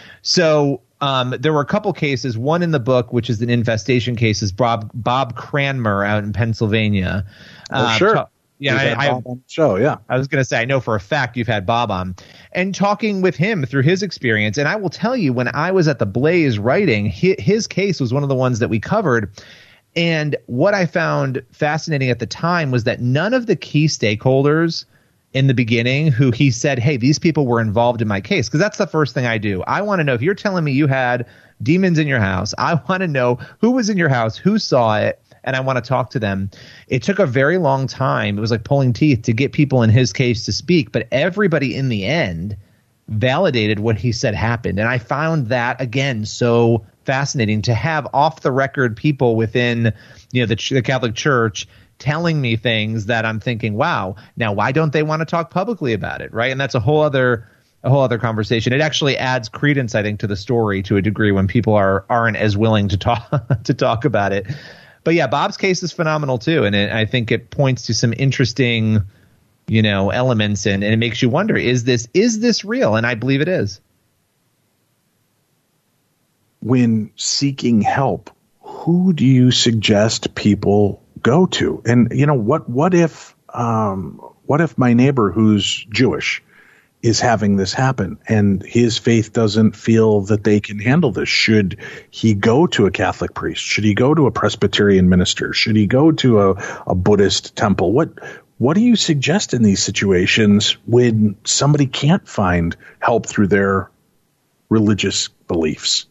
So um, there were a couple cases. One in the book, which is an infestation case, is Bob Bob Cranmer out in Pennsylvania. Oh, uh, sure. Ta- yeah, I, I, Bob on the show. Yeah, I was going to say, I know for a fact you've had Bob on, and talking with him through his experience. And I will tell you, when I was at the Blaze writing, his, his case was one of the ones that we covered. And what I found fascinating at the time was that none of the key stakeholders in the beginning who he said, hey, these people were involved in my case, because that's the first thing I do. I want to know, if you're telling me you had demons in your house, I want to know who was in your house, who saw it, and I want to talk to them. It took a very long time. It was like pulling teeth to get people in his case to speak, but everybody in the end validated what he said happened. And I found that, again, so fascinating, to have off the record people within, you know, the, the Catholic Church telling me things that I'm thinking, wow, now why don't they want to talk publicly about it, right? And that's a whole other a whole other conversation. It actually adds credence, I think, to the story to a degree when people are aren't as willing to talk to talk about it. But yeah, Bob's case is phenomenal too, and it, I think it points to some interesting, you know, elements, and, and it makes you wonder: is this is this real? And I believe it is. when seeking help, who do you suggest people go to? And, you know, what, what if, um, what if my neighbor who's Jewish is having this happen and his faith doesn't feel that they can handle this? Should he go to a Catholic priest? Should he go to a Presbyterian minister? Should he go to a, a Buddhist temple? What, what do you suggest in these situations when somebody can't find help through their religious beliefs?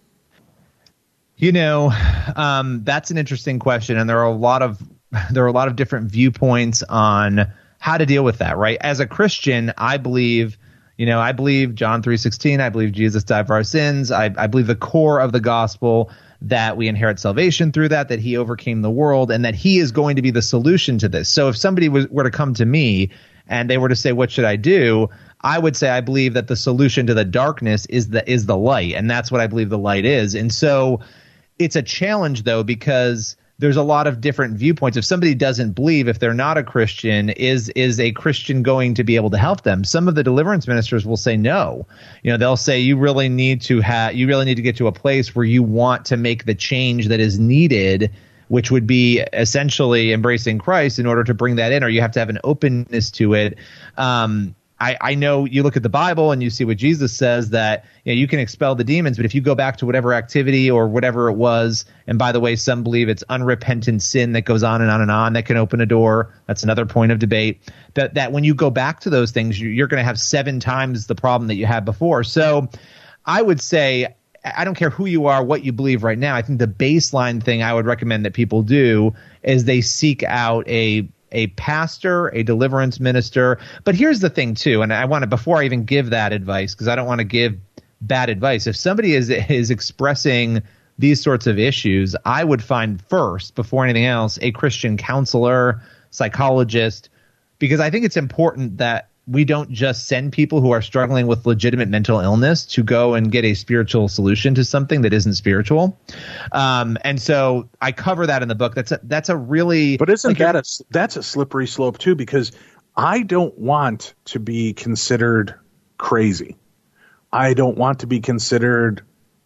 You know, um, that's an interesting question. And there are a lot of, there are a lot of different viewpoints on how to deal with that, right? As a Christian, I believe You know, I believe John three sixteen. I believe Jesus died for our sins. I, I believe the core of the gospel, that we inherit salvation through that, that he overcame the world, and that he is going to be the solution to this. So if somebody was, were to come to me and they were to say, what should I do? I would say I believe that the solution to the darkness is the is the light, and that's what I believe the light is. And so it's a challenge, though, because there's a lot of different viewpoints. If somebody doesn't believe, if they're not a Christian, is is a Christian going to be able to help them? Some of the deliverance ministers will say no. You know, they'll say you really need to have, you really need to get to a place where you want to make the change that is needed, which would be essentially embracing Christ in order to bring that in, or you have to have an openness to it. Um, I, I know you look at the Bible and you see what Jesus says, that you know, you can expel the demons, but if you go back to whatever activity or whatever it was, and by the way, some believe it's unrepentant sin that goes on and on and on that can open a door. That's another point of debate. That that when you go back to those things, you're going to have seven times the problem that you had before. So I would say, I don't care who you are, what you believe right now. I think the baseline thing I would recommend that people do is they seek out a a pastor, a deliverance minister. But here's the thing too, and I want to, before I even give that advice, because I don't want to give bad advice. If somebody is is expressing these sorts of issues, I would find first, before anything else, a Christian counselor, psychologist, because I think it's important that we don't just send people who are struggling with legitimate mental illness to go and get a spiritual solution to something that isn't spiritual. Um, and so I cover that in the book. That's a, that's a really, but isn't like, that a, that's a slippery slope too, because I don't want to be considered crazy. I don't want to be considered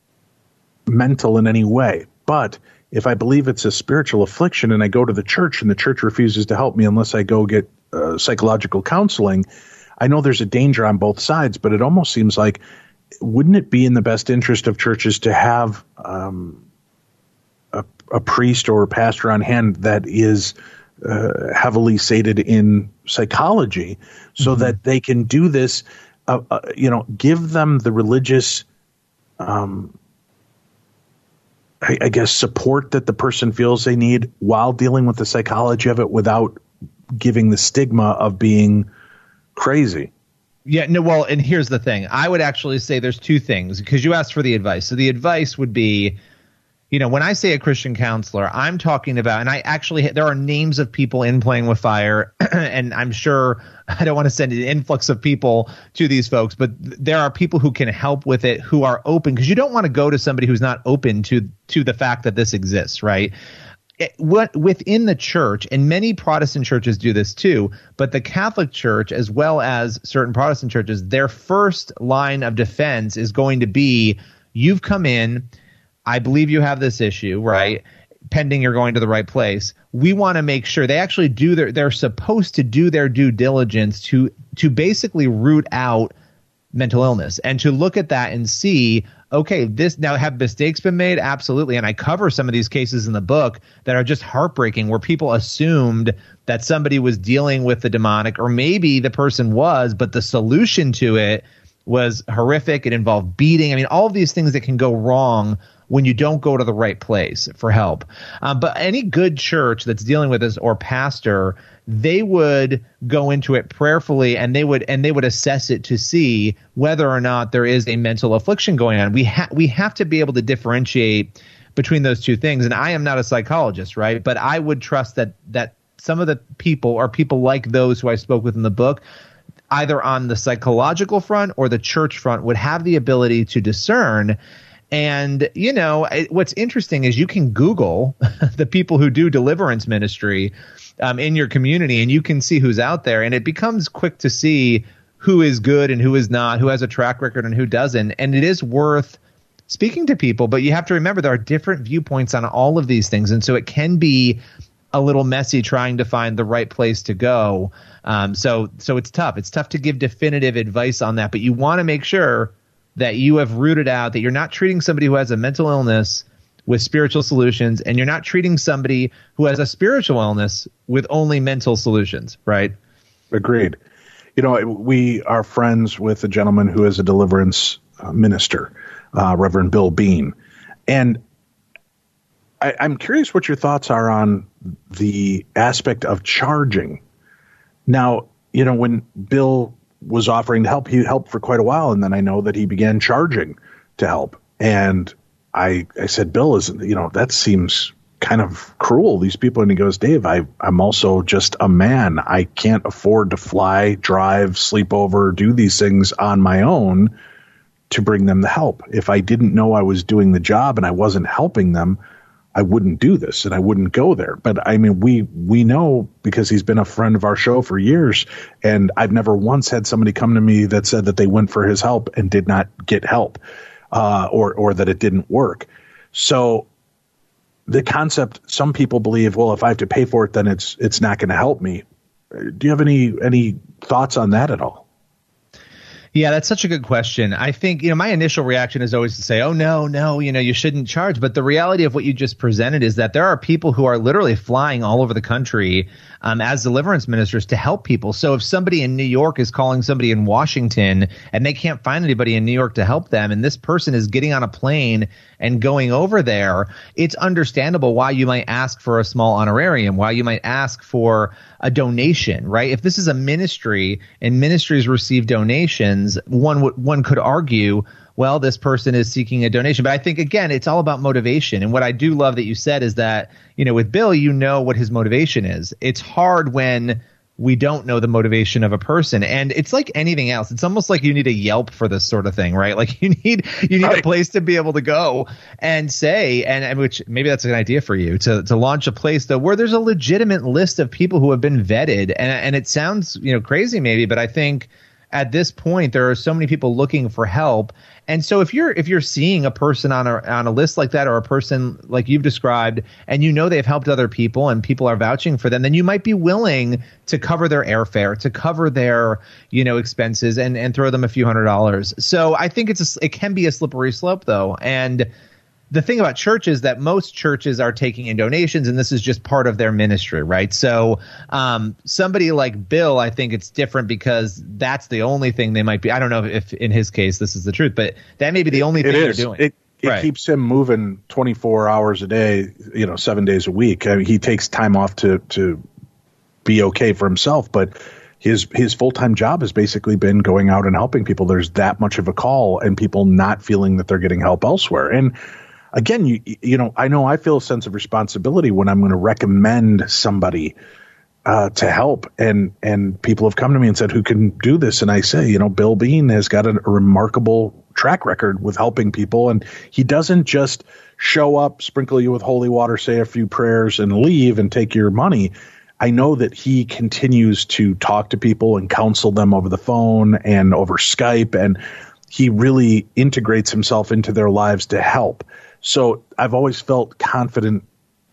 mental in any way. But if I believe it's a spiritual affliction and I go to the church and the church refuses to help me unless I go get uh, psychological counseling, I know there's a danger on both sides, but it almost seems like, wouldn't it be in the best interest of churches to have um, a, a priest or a pastor on hand that is uh, heavily sated in psychology, so mm-hmm. that they can do this, uh, uh, you know, give them the religious um I, I guess support that the person feels they need while dealing with the psychology of it, without giving the stigma of being crazy. Yeah, no, well, and here's the thing. I would actually say there's two things, because you asked for the advice. So the advice would be, you know, when I say a Christian counselor, I'm talking about, and I actually, there are names of people in Playing with Fire, and I'm sure I don't want to send an influx of people to these folks, but there are people who can help with it, who are open, because you don't want to go to somebody who's not open to to the fact that this exists, right? It, what within the church, and many Protestant churches do this too, but the Catholic Church, as well as certain Protestant churches, their first line of defense is going to be, you've come in, I believe you have this issue, right? Pending you're going to the right place. We want to make sure they actually do their, they're supposed to do their due diligence to, to basically root out mental illness and to look at that and see, okay, this now, have mistakes been made? Absolutely. And I cover some of these cases in the book that are just heartbreaking, where people assumed that somebody was dealing with the demonic, or maybe the person was, but the solution to it was horrific. It involved beating. I mean, all of these things that can go wrong when you don't go to the right place for help. Um, but any good church that's dealing with this, or pastor, they would go into it prayerfully, and they would and they would assess it to see whether or not there is a mental affliction going on. We ha- we have to be able to differentiate between those two things. And I am not a psychologist, right? But I would trust that that some of the people, or people like those who I spoke with in the book, either on the psychological front or the church front, would have the ability to discern. And, you know, it, what's interesting is you can Google the people who do deliverance ministry um, in your community, and you can see who's out there. And it becomes quick to see who is good and who is not, who has a track record and who doesn't. And it is worth speaking to people. But you have to remember there are different viewpoints on all of these things. And so it can be a little messy trying to find the right place to go. Um, so so it's tough. It's tough to give definitive advice on that. But you want to make sure that you have rooted out that you're not treating somebody who has a mental illness with spiritual solutions, and you're not treating somebody who has a spiritual illness with only mental solutions, right? Agreed. You know, we are friends with a gentleman who is a deliverance uh, minister, uh, Reverend Bill Bean. And I, I'm curious what your thoughts are on the aspect of charging. Now, you know, when Bill was offering to help, he helped for quite a while, and then I know that he began charging to help. And I, I said, Bill, is you know, that seems kind of cruel, these people. And he goes, Dave, I, I'm also just a man. I can't afford to fly, drive, sleep over, do these things on my own to bring them the help. If I didn't know I was doing the job and I wasn't helping them, I wouldn't do this and I wouldn't go there. But I mean, we we know, because he's been a friend of our show for years, and I've never once had somebody come to me that said that they went for his help and did not get help. Uh, or or that it didn't work. So the concept, some people believe, well, if I have to pay for it, then it's it's not going to help me. Do you have any any thoughts on that at all? Yeah, that's such a good question. I think, you know, my initial reaction is always to say, oh, no, no, you know, you shouldn't charge. But the reality of what you just presented is that there are people who are literally flying all over the country um, as deliverance ministers to help people. So if somebody in New York is calling somebody in Washington and they can't find anybody in New York to help them, and this person is getting on a plane and going over there, it's understandable why you might ask for a small honorarium, why you might ask for a donation, right? If this is a ministry and ministries receive donations, one would one could argue, well, this person is seeking a donation. But I think, again, it's all about motivation. And what I do love that you said is that, you know, with Bill, you know what his motivation is. It's hard when we don't know the motivation of a person. And it's like anything else. It's almost like you need a Yelp for this sort of thing, right? Like you need you need right. a place to be able to go and say, and, and which maybe that's an idea for you, to to launch a place though where there's a legitimate list of people who have been vetted. And and it sounds, you know, crazy maybe, but I think at this point there are so many people looking for help. And so if you're if you're seeing a person on a on a list like that, or a person like you've described, and you know they've helped other people and people are vouching for them, then you might be willing to cover their airfare, to cover their, you know, expenses, and and throw them a few hundred dollars. So I think it's a, it can be a slippery slope though. And the thing about church is that most churches are taking in donations, and this is just part of their ministry, right? So um, somebody like Bill, I think it's different because that's the only thing they might be. I don't know if in his case this is the truth, but that may be the only it, thing it they're is. doing. It, it right. keeps him moving twenty-four hours a day, you know, seven days a week. I mean, he takes time off to to be okay for himself, but his his full-time job has basically been going out and helping people. There's that much of a call, and people not feeling that they're getting help elsewhere. And again, you you know, I know I feel a sense of responsibility when I'm going to recommend somebody uh, to help, and and people have come to me and said, who can do this? And I say, you know, Bill Bean has got a, a remarkable track record with helping people, and he doesn't just show up, sprinkle you with holy water, say a few prayers, and leave and take your money. I know that he continues to talk to people and counsel them over the phone and over Skype, and he really integrates himself into their lives to help. So I've always felt confident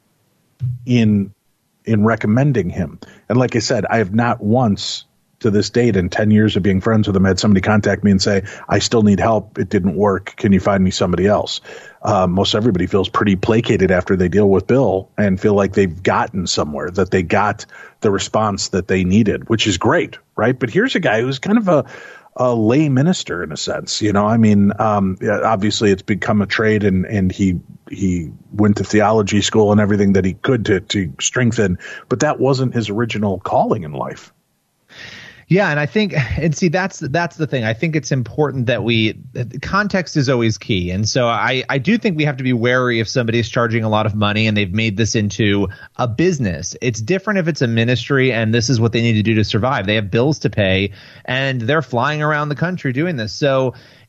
in in recommending him. And like I said, I have not once to this date in ten years of being friends with him had somebody contact me and say, I still need help. It didn't work. Can you find me somebody else? Uh, most everybody feels pretty placated after they deal with Bill and feel like they've gotten somewhere, that they got the response that they needed, which is great, right? But here's a guy who's kind of a a lay minister in a sense, you know, I mean, um, obviously it's become a trade, and, and he, he went to theology school and everything that he could to, to strengthen, but that wasn't his original calling in life. Yeah, and I think, and see, that's that's the thing. I think it's important that we, context is always key. And so I, I do think we have to be wary if somebody's charging a lot of money and they've made this into a business. It's different if it's a ministry and this is what they need to do to survive. They have bills to pay and they're flying around the country doing this. So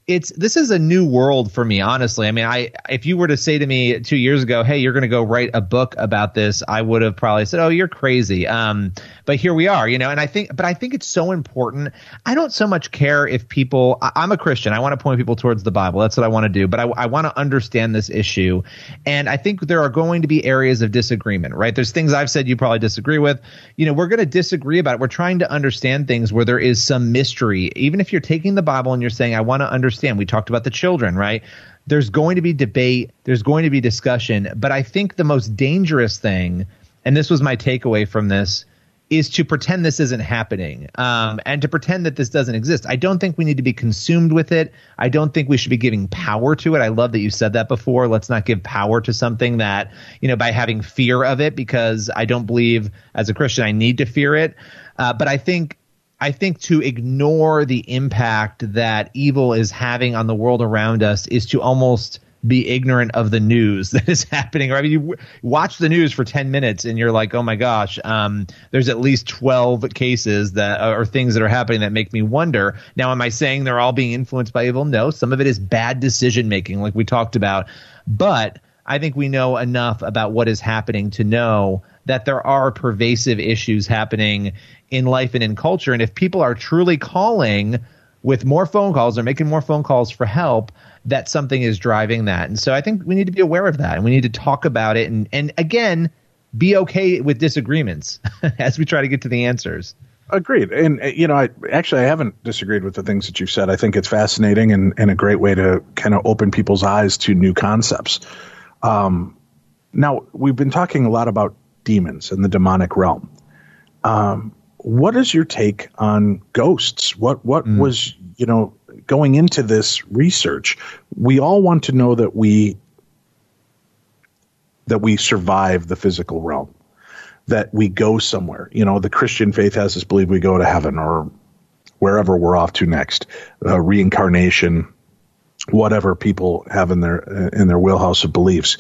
It's this is a new world for me, honestly. I mean, I if you were to say to me two years ago, hey, you're going to go write a book about this, I would have probably said, oh, you're crazy. Um, but here we are, you know, and I think but I think it's so important. I don't so much care if people I, I'm a Christian. I want to point people towards the Bible. That's what I want to do. But I, I want to understand this issue. And I think there are going to be areas of disagreement, right? There's things I've said you probably disagree with. You know, we're going to disagree about it. We're trying to understand things where there is some mystery. Even if you're taking the Bible and you're saying, I want to understand. We talked about the children, right? There's going to be debate. There's going to be discussion. But I think the most dangerous thing, and this was my takeaway from this, is to pretend this isn't happening um, and to pretend that this doesn't exist. I don't think we need to be consumed with it. I don't think we should be giving power to it. I love that you said that before. Let's not give power to something that, you know, by having fear of it, because I don't believe as a Christian I need to fear it. Uh, but I think I think to ignore the impact that evil is having on the world around us is to almost be ignorant of the news that is happening. Or I mean, you w- watch the news for ten minutes and you're like, oh my gosh, um, there's at least twelve cases that are things that are happening that make me wonder. Now, am I saying they're all being influenced by evil? No, some of it is bad decision making, like we talked about. But I think we know enough about what is happening to know that there are pervasive issues happening in life and in culture. And if people are truly calling with more phone calls or making more phone calls for help, that something is driving that. And so I think we need to be aware of that, and we need to talk about it. And, and again, be okay with disagreements as we try to get to the answers. Agreed. And, you know, I actually I haven't disagreed with the things that you've said. I think it's fascinating and, and a great way to kind of open people's eyes to new concepts. Um, now, we've been talking a lot about demons and the demonic realm. Um, what is your take on ghosts? What what mm. was, you know, going into this research? We all want to know that we that we survive the physical realm, that we go somewhere. You know, the Christian faith has us believe we go to heaven or wherever we're off to next, uh, reincarnation, whatever people have in their in their wheelhouse of beliefs.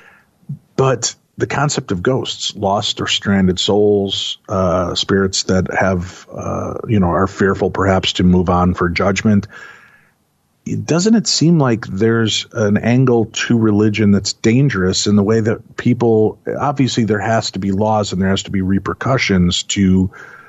But the concept of ghosts, lost or stranded souls, uh, spirits that have, uh, you know, are fearful perhaps to move on for judgment. Doesn't it seem like there's an angle to religion that's dangerous in the way that people, obviously there has to be laws and there has to be repercussions to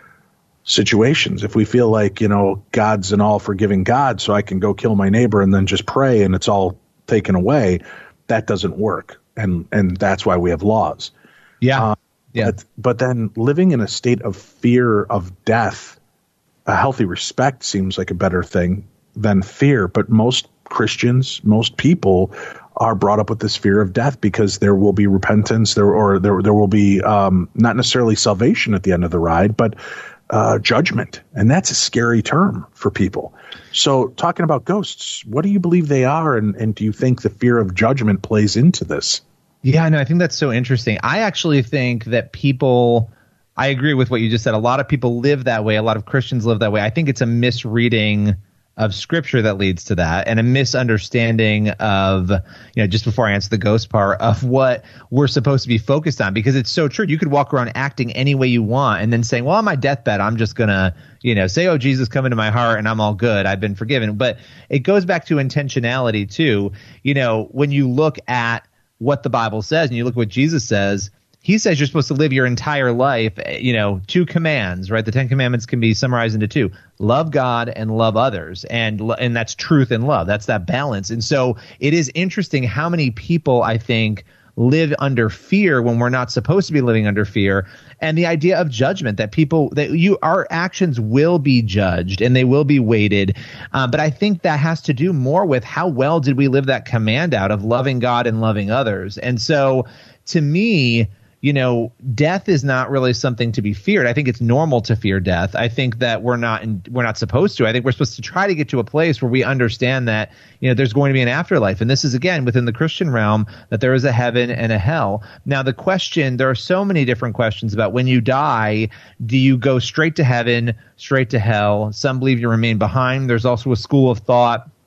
situations. If we feel like, you know, God's an all forgiving God, so I can go kill my neighbor and then just pray and it's all taken away, that doesn't work. And and that's why we have laws. Yeah. Uh, yeah. But, but then living in a state of fear of death, a healthy respect seems like a better thing than fear. But most Christians, most people are brought up with this fear of death because there will be repentance there or there there will be um, not necessarily salvation at the end of the ride, but uh, judgment. And that's a scary term for people. So talking about ghosts, what do you believe they are? And, and do you think the fear of judgment plays into this? Yeah, no, I think that's so interesting. I actually think that people, I agree with what you just said. A lot of people live that way. A lot of Christians live that way. I think it's a misreading of scripture that leads to that, and a misunderstanding of, you know, just before I answer the ghost part, of what we're supposed to be focused on, because it's so true. You could walk around acting any way you want and then saying, well, on my deathbed, I'm just going to, you know, say, oh, Jesus, come into my heart and I'm all good. I've been forgiven. But it goes back to intentionality too. You know, when you look at what the Bible says and you look at what Jesus says, he says you're supposed to live your entire life, you know, two commands, right? The Ten Commandments can be summarized into two: love God and love others. And and that's truth and love. That's that balance. And so it is interesting how many people, I think, live under fear when we're not supposed to be living under fear. And the idea of judgment, that people, that you, our actions will be judged and they will be weighted. Uh, but I think that has to do more with how well did we live that command out of loving God and loving others. And so to me, you know, death is not really something to be feared. I think it's normal to fear death. I think that we're not in, we're not supposed to. I think we're supposed to try to get to a place where we understand that, you know, there's going to be an afterlife. And this is, again, within the Christian realm, that there is a heaven and a hell. Now, the question, there are so many different questions about when you die, do you go straight to heaven, straight to hell? Some believe you remain behind. There's also a school of thought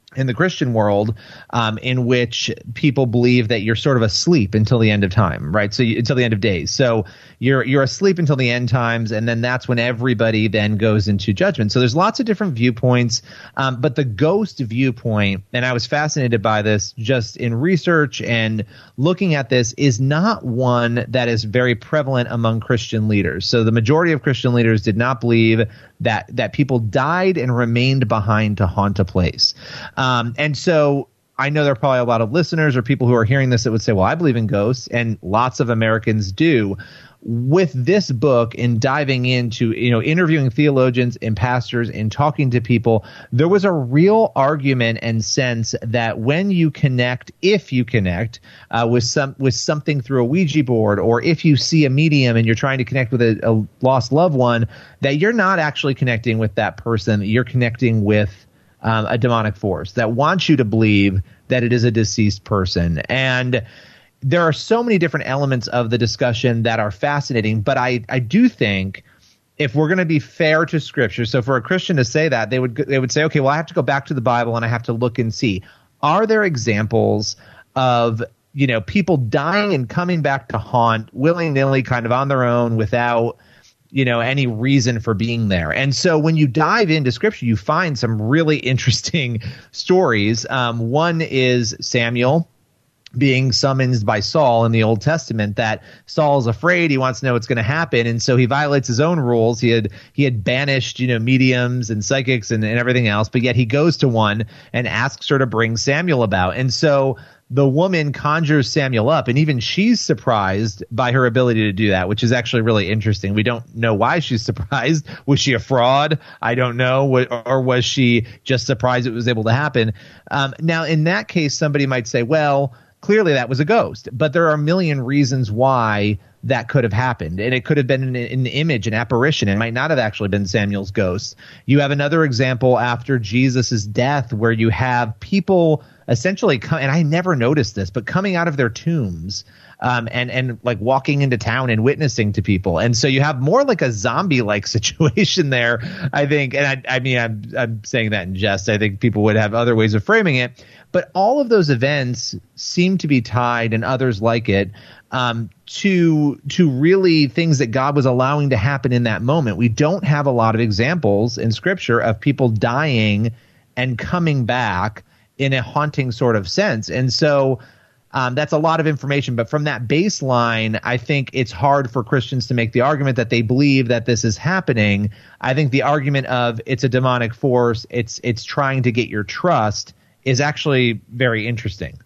in the Christian world, um, in which people believe that you're sort of asleep until the end of time, right? So you, until the end of days. So you're you're asleep until the end times, and then that's when everybody then goes into judgment. So there's lots of different viewpoints, um, but the ghost viewpoint, and I was fascinated by this just in research and looking at this, is not one that is very prevalent among Christian leaders. So the majority of Christian leaders did not believe that that people died and remained behind to haunt a place. Um, and so I know there are probably a lot of listeners or people who are hearing this that would say, well, I believe in ghosts, and lots of Americans do. With this book and diving into, you know, interviewing theologians and pastors and talking to people, there was a real argument and sense that when you connect, if you connect uh, with some with something through a Ouija board, or if you see a medium and you're trying to connect with a, a lost loved one, that you're not actually connecting with that person. You're connecting with um, a demonic force that wants you to believe that it is a deceased person. And there are so many different elements of the discussion that are fascinating, but I, I do think if we're going to be fair to Scripture, so for a Christian to say that, they would they would say, okay, well, I have to go back to the Bible and I have to look and see, are there examples of, you know, people dying and coming back to haunt willy-nilly, kind of on their own, without, you know, any reason for being there? And so when you dive into Scripture, you find some really interesting stories. Um, one is Samuel being summoned by Saul in the Old Testament, that Saul is afraid. He wants to know what's going to happen. And so he violates his own rules. He had he had banished, you know, mediums and psychics and, and everything else. But yet he goes to one and asks her to bring Samuel about. And so the woman conjures Samuel up, and even she's surprised by her ability to do that, which is actually really interesting. We don't know why she's surprised. Was she a fraud? I don't know. Or was she just surprised it was able to happen? Um, now, in that case, somebody might say, well, clearly that was a ghost, but there are a million reasons why that could have happened. And it could have been an, an image, an apparition. It might not have actually been Samuel's ghost. You have another example after Jesus's death where you have people essentially come, and I never noticed this, but coming out of their tombs um, and, and like walking into town and witnessing to people. And so you have more like a zombie-like situation there, I think. And I, I mean, I'm, I'm saying that in jest. I think people would have other ways of framing it. But all of those events seem to be tied, and others like it, um, to to really things that God was allowing to happen in that moment. We don't have a lot of examples in Scripture of people dying and coming back in a haunting sort of sense. And so um, that's a lot of information. But from that baseline, I think it's hard for Christians to make the argument that they believe that this is happening. I think the argument of it's a demonic force, it's it's trying to get your trust, is actually very interesting.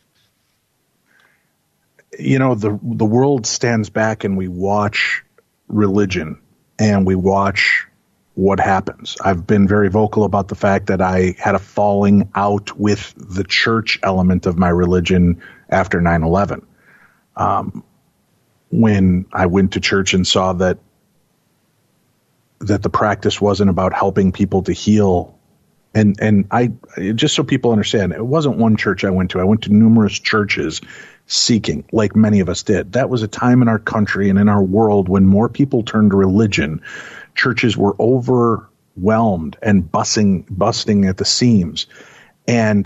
You know, the the world stands back and we watch religion and we watch what happens. I've been very vocal about the fact that I had a falling out with the church element of my religion after nine eleven. Um, when I went to church and saw that that the practice wasn't about helping people to heal. And and I just so people understand, it wasn't one church I went to. I went to numerous churches seeking, like many of us did. That was a time in our country and in our world when more people turned to religion. Churches were overwhelmed and busting, busting at the seams. And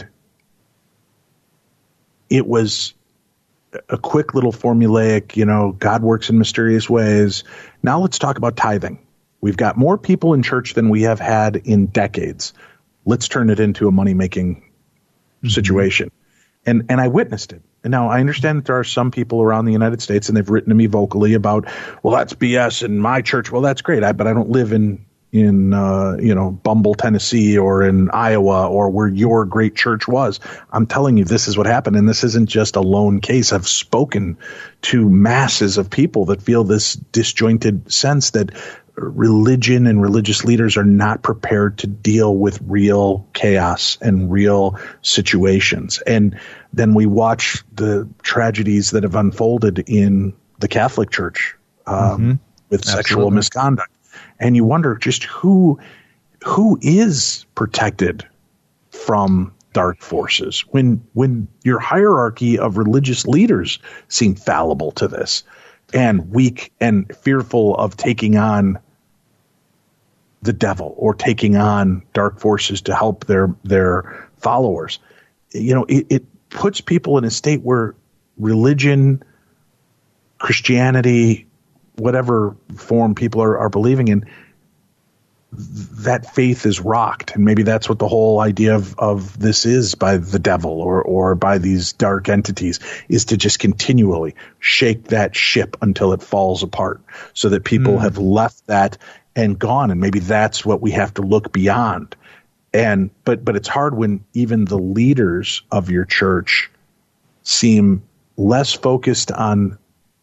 it was a quick little formulaic, you know, God works in mysterious ways. Now let's talk about tithing. We've got more people in church than we have had in decades. Let's turn it into a money-making mm-hmm. situation. And and I witnessed it. And now I understand that there are some people around the United States, and they've written to me vocally about, well, that's B S in my church. Well, that's great. I, but I don't live in, in uh, you know, Bumble, Tennessee, or in Iowa, or where your great church was. I'm telling you, this is what happened. And this isn't just a lone case. I've spoken to masses of people that feel this disjointed sense that religion and religious leaders are not prepared to deal with real chaos and real situations. And then we watch the tragedies that have unfolded in the Catholic Church um, mm-hmm. with Absolutely. Sexual misconduct. And you wonder just who who is protected from dark forces when when your hierarchy of religious leaders seem fallible to this and weak and fearful of taking on the devil or taking on dark forces to help their their followers. You know, it, it puts people in a state where religion, Christianity, whatever form people are, are believing in, that faith is rocked. And maybe that's what the whole idea of, of this is by the devil or, or by these dark entities, is to just continually shake that ship until it falls apart, so that people mm. have left that and gone. And maybe that's what we have to look beyond. And but but it's hard when even the leaders of your church seem less focused on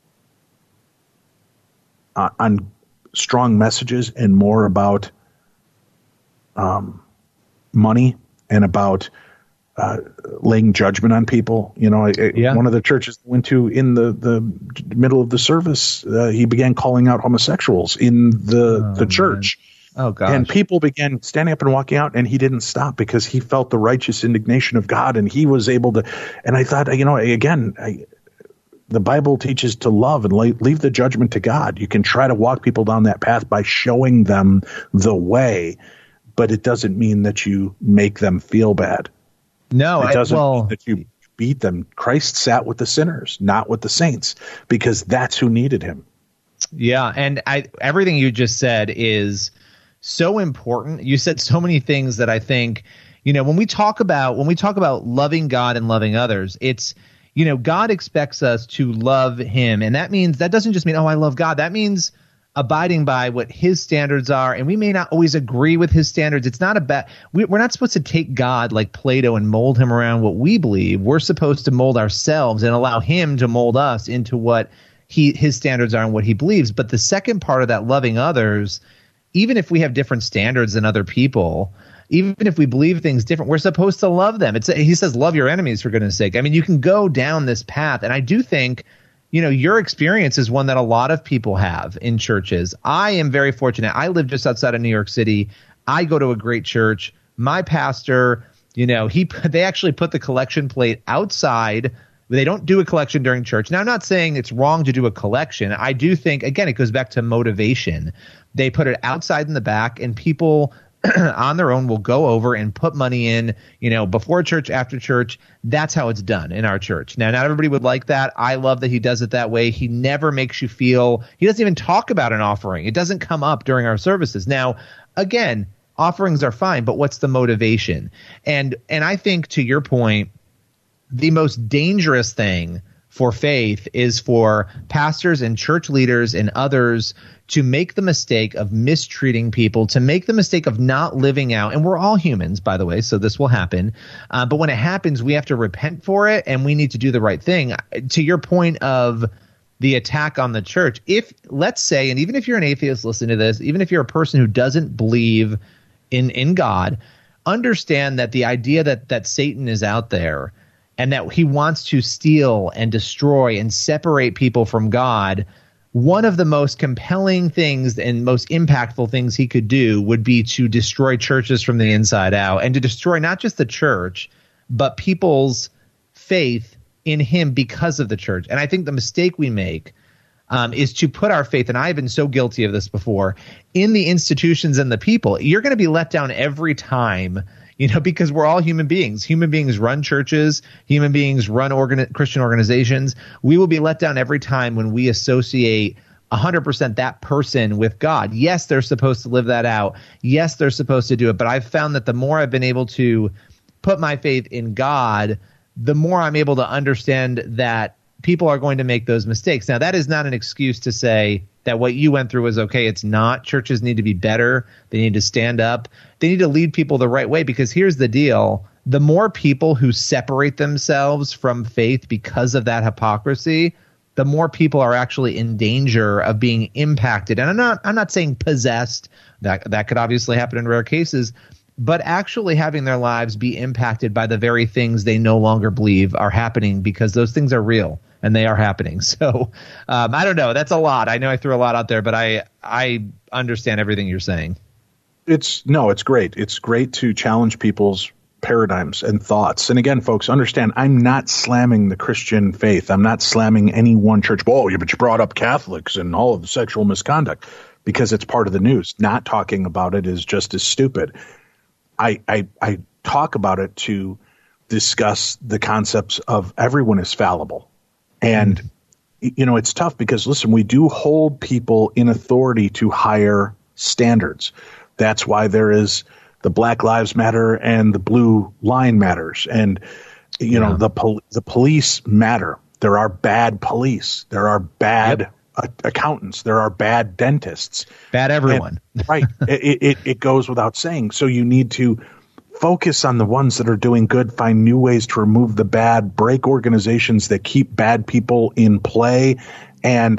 uh, on strong messages and more about um, money and about uh, laying judgment on people. You know, I, yeah. one of the churches I went to, in the, the middle of the service, uh, he began calling out homosexuals in the, oh, the church. Man. Oh, gosh. And people began standing up and walking out, and he didn't stop because he felt the righteous indignation of God, and he was able to. And I thought, you know, again, I, the Bible teaches to love and leave the judgment to God. You can try to walk people down that path by showing them the way, but it doesn't mean that you make them feel bad. No, it doesn't I, well, mean that you beat them. Christ sat with the sinners, not with the saints, because that's who needed him. Yeah, and I everything you just said is so important. You said so many things that I think, you know, when we talk about when we talk about loving God and loving others, it's, you know, God expects us to love him. And that means, that doesn't just mean, oh, I love God. That means abiding by what his standards are. And we may not always agree with his standards. It's not about, we, we're not supposed to take God like Plato and mold him around what we believe. We're supposed to mold ourselves and allow him to mold us into what he his standards are and what he believes. But the second part of that, loving others, even if we have different standards than other people, even if we believe things different, we're supposed to love them. It's, he says, love your enemies, for goodness sake. I mean, you can go down this path. And I do think, you know, your experience is one that a lot of people have in churches. I am very fortunate. I live just outside of New York City. I go to a great church. My pastor, you know, he they actually put the collection plate outside. They don't do a collection during church. Now, I'm not saying it's wrong to do a collection. I do think, again, it goes back to motivation. They put it outside in the back, and people on their own will go over and put money in, you know, before church, after church. That's how it's done in our church. Now, not everybody would like that. I love that he does it that way. He never makes you feel – he doesn't even talk about an offering. It doesn't come up during our services. Now, again, offerings are fine, but what's the motivation? And and I think, to your point, the most dangerous thing for faith is for pastors and church leaders and others to make the mistake of mistreating people, to make the mistake of not living out. And we're all humans, by the way, so this will happen. Uh, but when it happens, we have to repent for it, and we need to do the right thing. To your point of the attack on the church, if, let's say, and even if you're an atheist listening to this, even if you're a person who doesn't believe in, in God, understand that the idea that that Satan is out there and that he wants to steal and destroy and separate people from God, one of the most compelling things and most impactful things he could do would be to destroy churches from the inside out, and to destroy not just the church, but people's faith in him because of the church. And I think the mistake we make um, is to put our faith, and I've been so guilty of this before, in the institutions and the people. You're going to be let down every time, you know, because we're all human beings. Human beings run churches. Human beings run organi- Christian organizations. We will be let down every time when we associate one hundred percent that person with God. Yes, they're supposed to live that out. Yes, they're supposed to do it. But I've found that the more I've been able to put my faith in God, the more I'm able to understand that people are going to make those mistakes. Now, that is not an excuse to say that what you went through was okay. It's not. Churches need to be better. They need to stand up. They need to lead people the right way, because here's the deal. The more people who separate themselves from faith because of that hypocrisy, the more people are actually in danger of being impacted. And I'm not I'm not saying possessed. That that could obviously happen in rare cases, but actually having their lives be impacted by the very things they no longer believe are happening, because those things are real. And they are happening. So um, I don't know. That's a lot. I know I threw a lot out there, but I I understand everything you're saying. It's no, it's great. It's great to challenge people's paradigms and thoughts. And again, folks, understand, I'm not slamming the Christian faith. I'm not slamming any one church. Whoa, yeah, but you brought up Catholics and all of the sexual misconduct, because it's part of the news. Not talking about it is just as stupid. I I I talk about it to discuss the concepts of everyone is fallible. And, mm. you know, it's tough because, listen, we do hold people in authority to higher standards. That's why there is the Black Lives Matter and the Blue Line Matters. And, you yeah. know, the pol- the police matter. There are bad police. There are bad yep. uh, accountants. There are bad dentists. Bad everyone. And, right. it, it, it goes without saying. So you need to focus on the ones that are doing good, find new ways to remove the bad, break organizations that keep bad people in play, and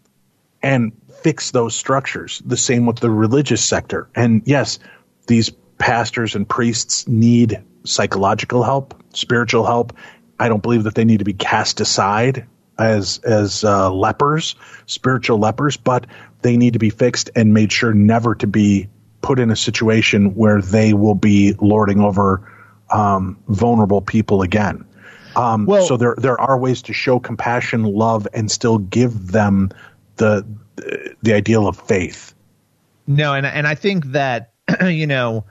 and fix those structures. The same with the religious sector. And yes, these pastors and priests need psychological help, spiritual help. I don't believe that they need to be cast aside as as uh, lepers, spiritual lepers, but they need to be fixed and made sure never to be put in a situation where they will be lording over um, vulnerable people again. Um, well, so there there are ways to show compassion, love, and still give them the the ideal of faith. No, and and I think that you know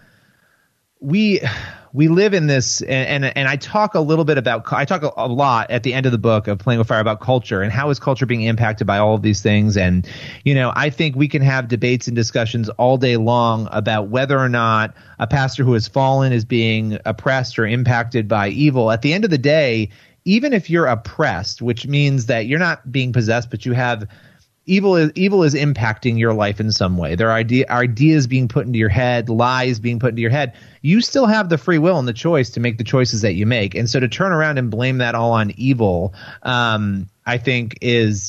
we. We live in this, and, and and I talk a little bit about, I talk a, a lot at the end of the book of Playing with Fire about culture and how is culture being impacted by all of these things. And, you know, I think we can have debates and discussions all day long about whether or not a pastor who has fallen is being oppressed or impacted by evil. At the end of the day, even if you're oppressed, which means that you're not being possessed, but you have Evil is evil is impacting your life in some way. There are idea, ideas being put into your head, lies being put into your head. You still have the free will and the choice to make the choices that you make. And so to turn around and blame that all on evil, um, I think is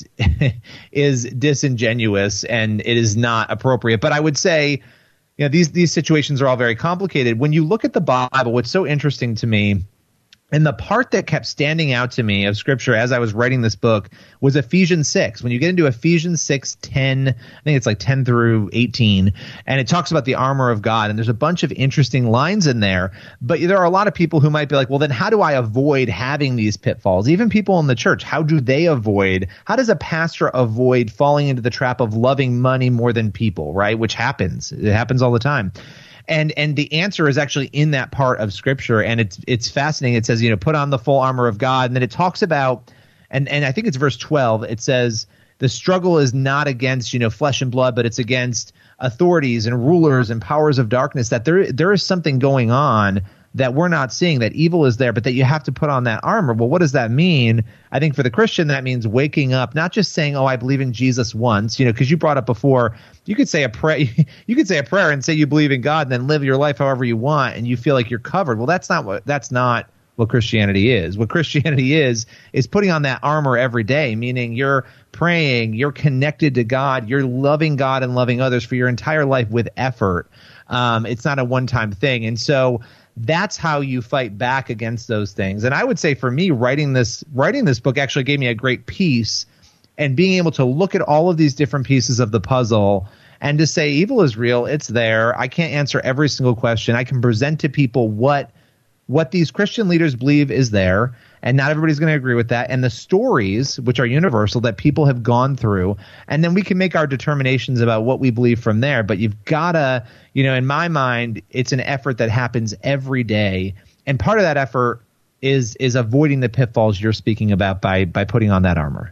is disingenuous, and it is not appropriate. But I would say, you know, these these situations are all very complicated. When you look at the Bible, what's so interesting to me, and the part that kept standing out to me of Scripture as I was writing this book was Ephesians six. When you get into Ephesians six, ten, I think it's like ten through eighteen, and it talks about the armor of God, and there's a bunch of interesting lines in there. But there are a lot of people who might be like, well, then how do I avoid having these pitfalls? Even people in the church, how do they avoid? How does a pastor avoid falling into the trap of loving money more than people, right? Which happens. It happens all the time. And and the answer is actually in that part of Scripture, and it's it's fascinating. It says, you know, put on the full armor of God, and then it talks about, and and I think it's verse twelve. It says the struggle is not against, you know, flesh and blood, but it's against authorities and rulers and powers of darkness. That there there is something going on that we're not seeing, that evil is there, but that you have to put on that armor. Well, what does that mean? I think for the Christian, that means waking up, not just saying, oh, I believe in Jesus once, you know, because you brought up before, you could say a prayer, you could say a prayer and say you believe in God and then live your life however you want and you feel like you're covered. Well, that's not what, that's not what Christianity is. What Christianity is, is putting on that armor every day, meaning you're praying, you're connected to God, you're loving God and loving others for your entire life with effort. Um, it's not a one-time thing. And so that's how you fight back against those things. And I would say for me, writing this writing this book actually gave me a great peace, and being able to look at all of these different pieces of the puzzle and to say evil is real, it's there. I can't answer every single question. I can present to people what what these Christian leaders believe is there, and not everybody's going to agree with that, and the stories, which are universal, that people have gone through, and then we can make our determinations about what we believe from there. But you've got to, you know, in my mind, it's an effort that happens every day, and part of that effort is is avoiding the pitfalls you're speaking about by by putting on that armor.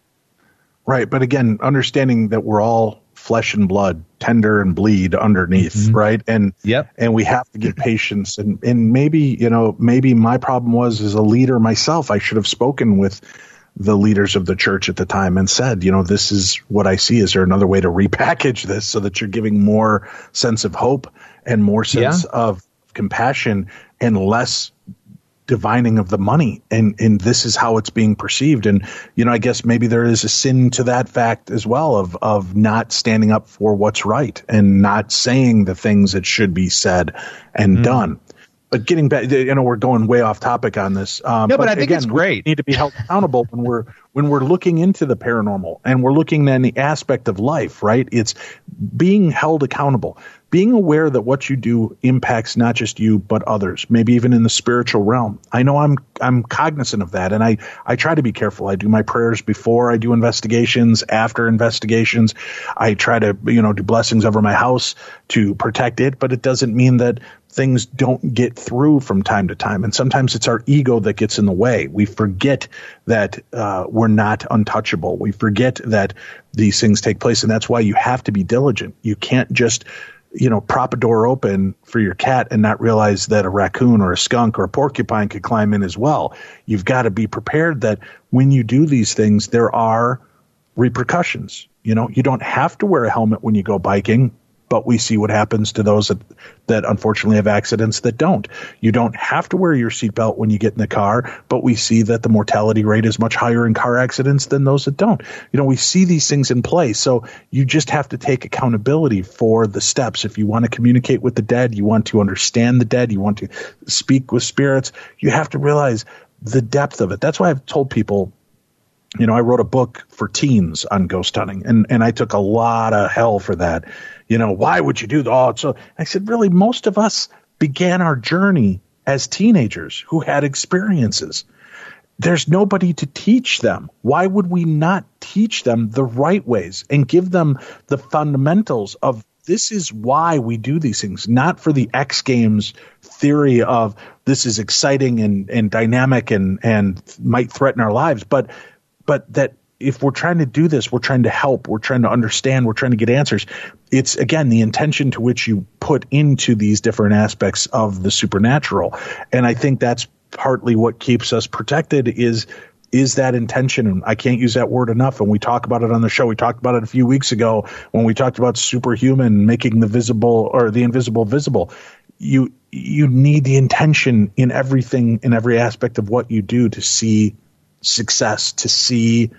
Right, but again, understanding that we're all flesh and blood, tender and bleed underneath, mm-hmm. right? And yep. and we have to give patience. And and maybe, you know, maybe my problem was as a leader myself, I should have spoken with the leaders of the church at the time and said, you know, this is what I see. Is there another way to repackage this so that you're giving more sense of hope and more sense yeah. of compassion and less divining of the money, and and this is how it's being perceived. And you know, I guess maybe there is a sin to that fact as well of of not standing up for what's right and not saying the things that should be said and mm. done. But getting back, you know, we're going way off topic on this. Um, no, but, but I think again, it's great. We need to be held accountable when we're when we're looking into the paranormal and we're looking at any aspect of life. Right? It's being held accountable. being aware that what you do impacts not just you, but others, maybe even in the spiritual realm. I know I'm I'm cognizant of that, and I, I try to be careful. I do my prayers before I do investigations, after investigations. I try to, you know, do blessings over my house to protect it, but it doesn't mean that things don't get through from time to time. And sometimes it's our ego that gets in the way. We forget that uh, we're not untouchable. We forget that these things take place, and that's why you have to be diligent. You can't just you know, prop a door open for your cat and not realize that a raccoon or a skunk or a porcupine could climb in as well. You've got to be prepared that when you do these things, there are repercussions. You know, you don't have to wear a helmet when you go biking, but we see what happens to those that, that unfortunately have accidents that don't. You don't have to wear your seatbelt when you get in the car, but we see that the mortality rate is much higher in car accidents than those that don't. You know, we see these things in play. So you just have to take accountability for the steps. If you want to communicate with the dead, you want to understand the dead, you want to speak with spirits, you have to realize the depth of it. That's why I've told people, you know, I wrote a book for teens on ghost hunting, and, and I took a lot of hell for that. You know, why would you do that? Oh, so I said, really, most of us began our journey as teenagers who had experiences. There's nobody to teach them. Why would we not teach them the right ways and give them the fundamentals of this is why we do these things, not for the X Games theory of this is exciting and, and dynamic and, and might threaten our lives, but but that if we're trying to do this, we're trying to help, we're trying to understand, we're trying to get answers. It's, again, the intention to which you put into these different aspects of the supernatural. And I think that's partly what keeps us protected is is that intention. And I can't use that word enough. And we talk about it on the show. We talked about it a few weeks ago when we talked about superhuman, making the visible or the invisible visible. You you need the intention in everything, in every aspect of what you do to see success, to see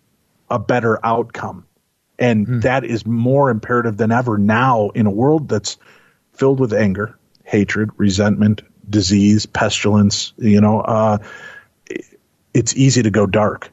a better outcome. And mm. that is more imperative than ever now in a world that's filled with anger, hatred, resentment, disease, pestilence. You know, uh, it's easy to go dark.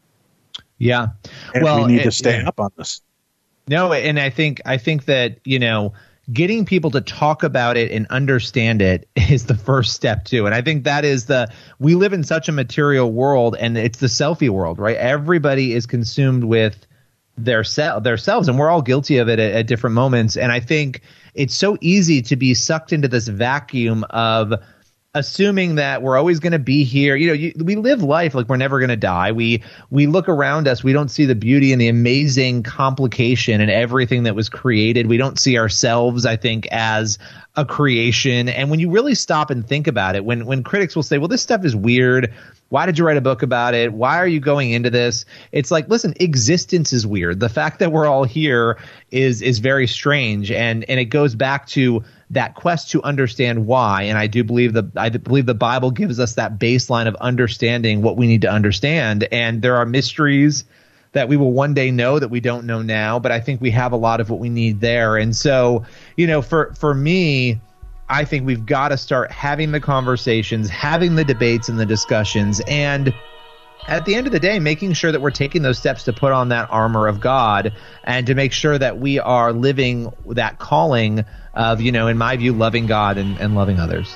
Yeah. And well, we need it, to stay yeah. up on this. No, and I think I think that, you know, getting people to talk about it and understand it is the first step too. And I think that is the, we live in such a material world, and it's the selfie world, right? Everybody is consumed with their se- themselves, and we're all guilty of it at, at different moments. And I think it's so easy to be sucked into this vacuum of assuming that we're always going to be here. You know, you, we live life like we're never going to die. We we look around us. We don't see the beauty and the amazing complication and everything that was created. We don't see ourselves, I think, as a creation. And when you really stop and think about it, when when critics will say, well, this stuff is weird. Why did you write a book about it? Why are you going into this? It's like, listen, existence is weird. The fact that we're all here is is very strange. And and it goes back to that quest to understand why. And I do believe the I believe the Bible gives us that baseline of understanding what we need to understand. And there are mysteries that we will one day know that we don't know now. But I think we have a lot of what we need there. And so, you know, for for me, I think we've got to start having the conversations, having the debates and the discussions, and at the end of the day, making sure that we're taking those steps to put on that armor of God and to make sure that we are living that calling of, you know, in my view, loving God and, and loving others.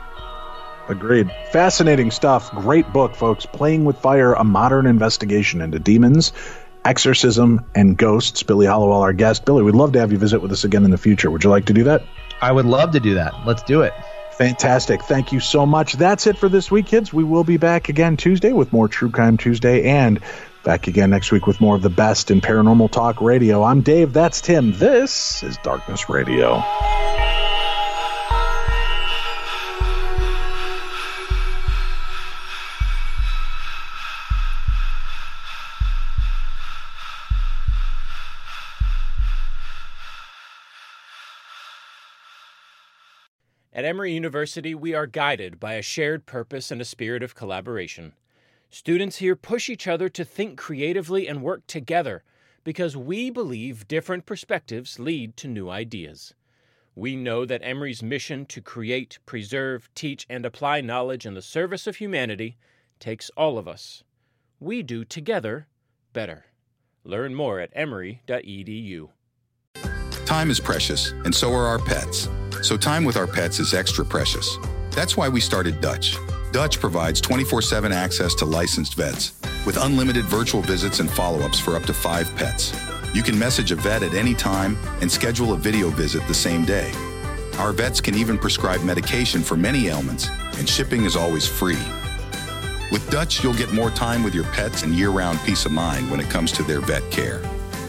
Agreed. Fascinating stuff. Great book, folks. Playing with Fire, a modern investigation into demons, exorcism, and ghosts. Billy Hallowell, our guest. Billy, we'd love to have you visit with us again in the future. Would you like to do that? I would love to do that. Let's do it. Fantastic. Thank you so much. That's it for this week, kids. We will be back again Tuesday with more True Crime Tuesday, and back again next week with more of the best in paranormal talk radio. I'm Dave. That's Tim. This is Darkness Radio. At Emory University, we are guided by a shared purpose and a spirit of collaboration. Students here push each other to think creatively and work together because we believe different perspectives lead to new ideas. We know that Emory's mission to create, preserve, teach, and apply knowledge in the service of humanity takes all of us. We do together better. Learn more at emory dot e d u. Time is precious, and so are our pets. So time with our pets is extra precious. That's why we started Dutch. Dutch provides twenty-four seven access to licensed vets with unlimited virtual visits and follow-ups for up to five pets. You can message a vet at any time and schedule a video visit the same day. Our vets can even prescribe medication for many ailments, and shipping is always free. With Dutch, you'll get more time with your pets and year-round peace of mind when it comes to their vet care.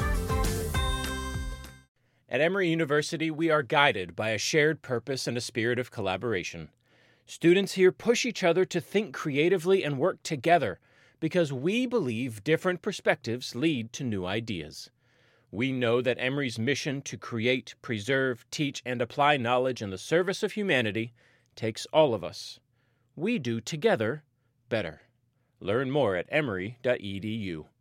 At Emory University, we are guided by a shared purpose and a spirit of collaboration. Students here push each other to think creatively and work together because we believe different perspectives lead to new ideas. We know that Emory's mission to create, preserve, teach, and apply knowledge in the service of humanity takes all of us. We do together better. Learn more at emory dot e d u.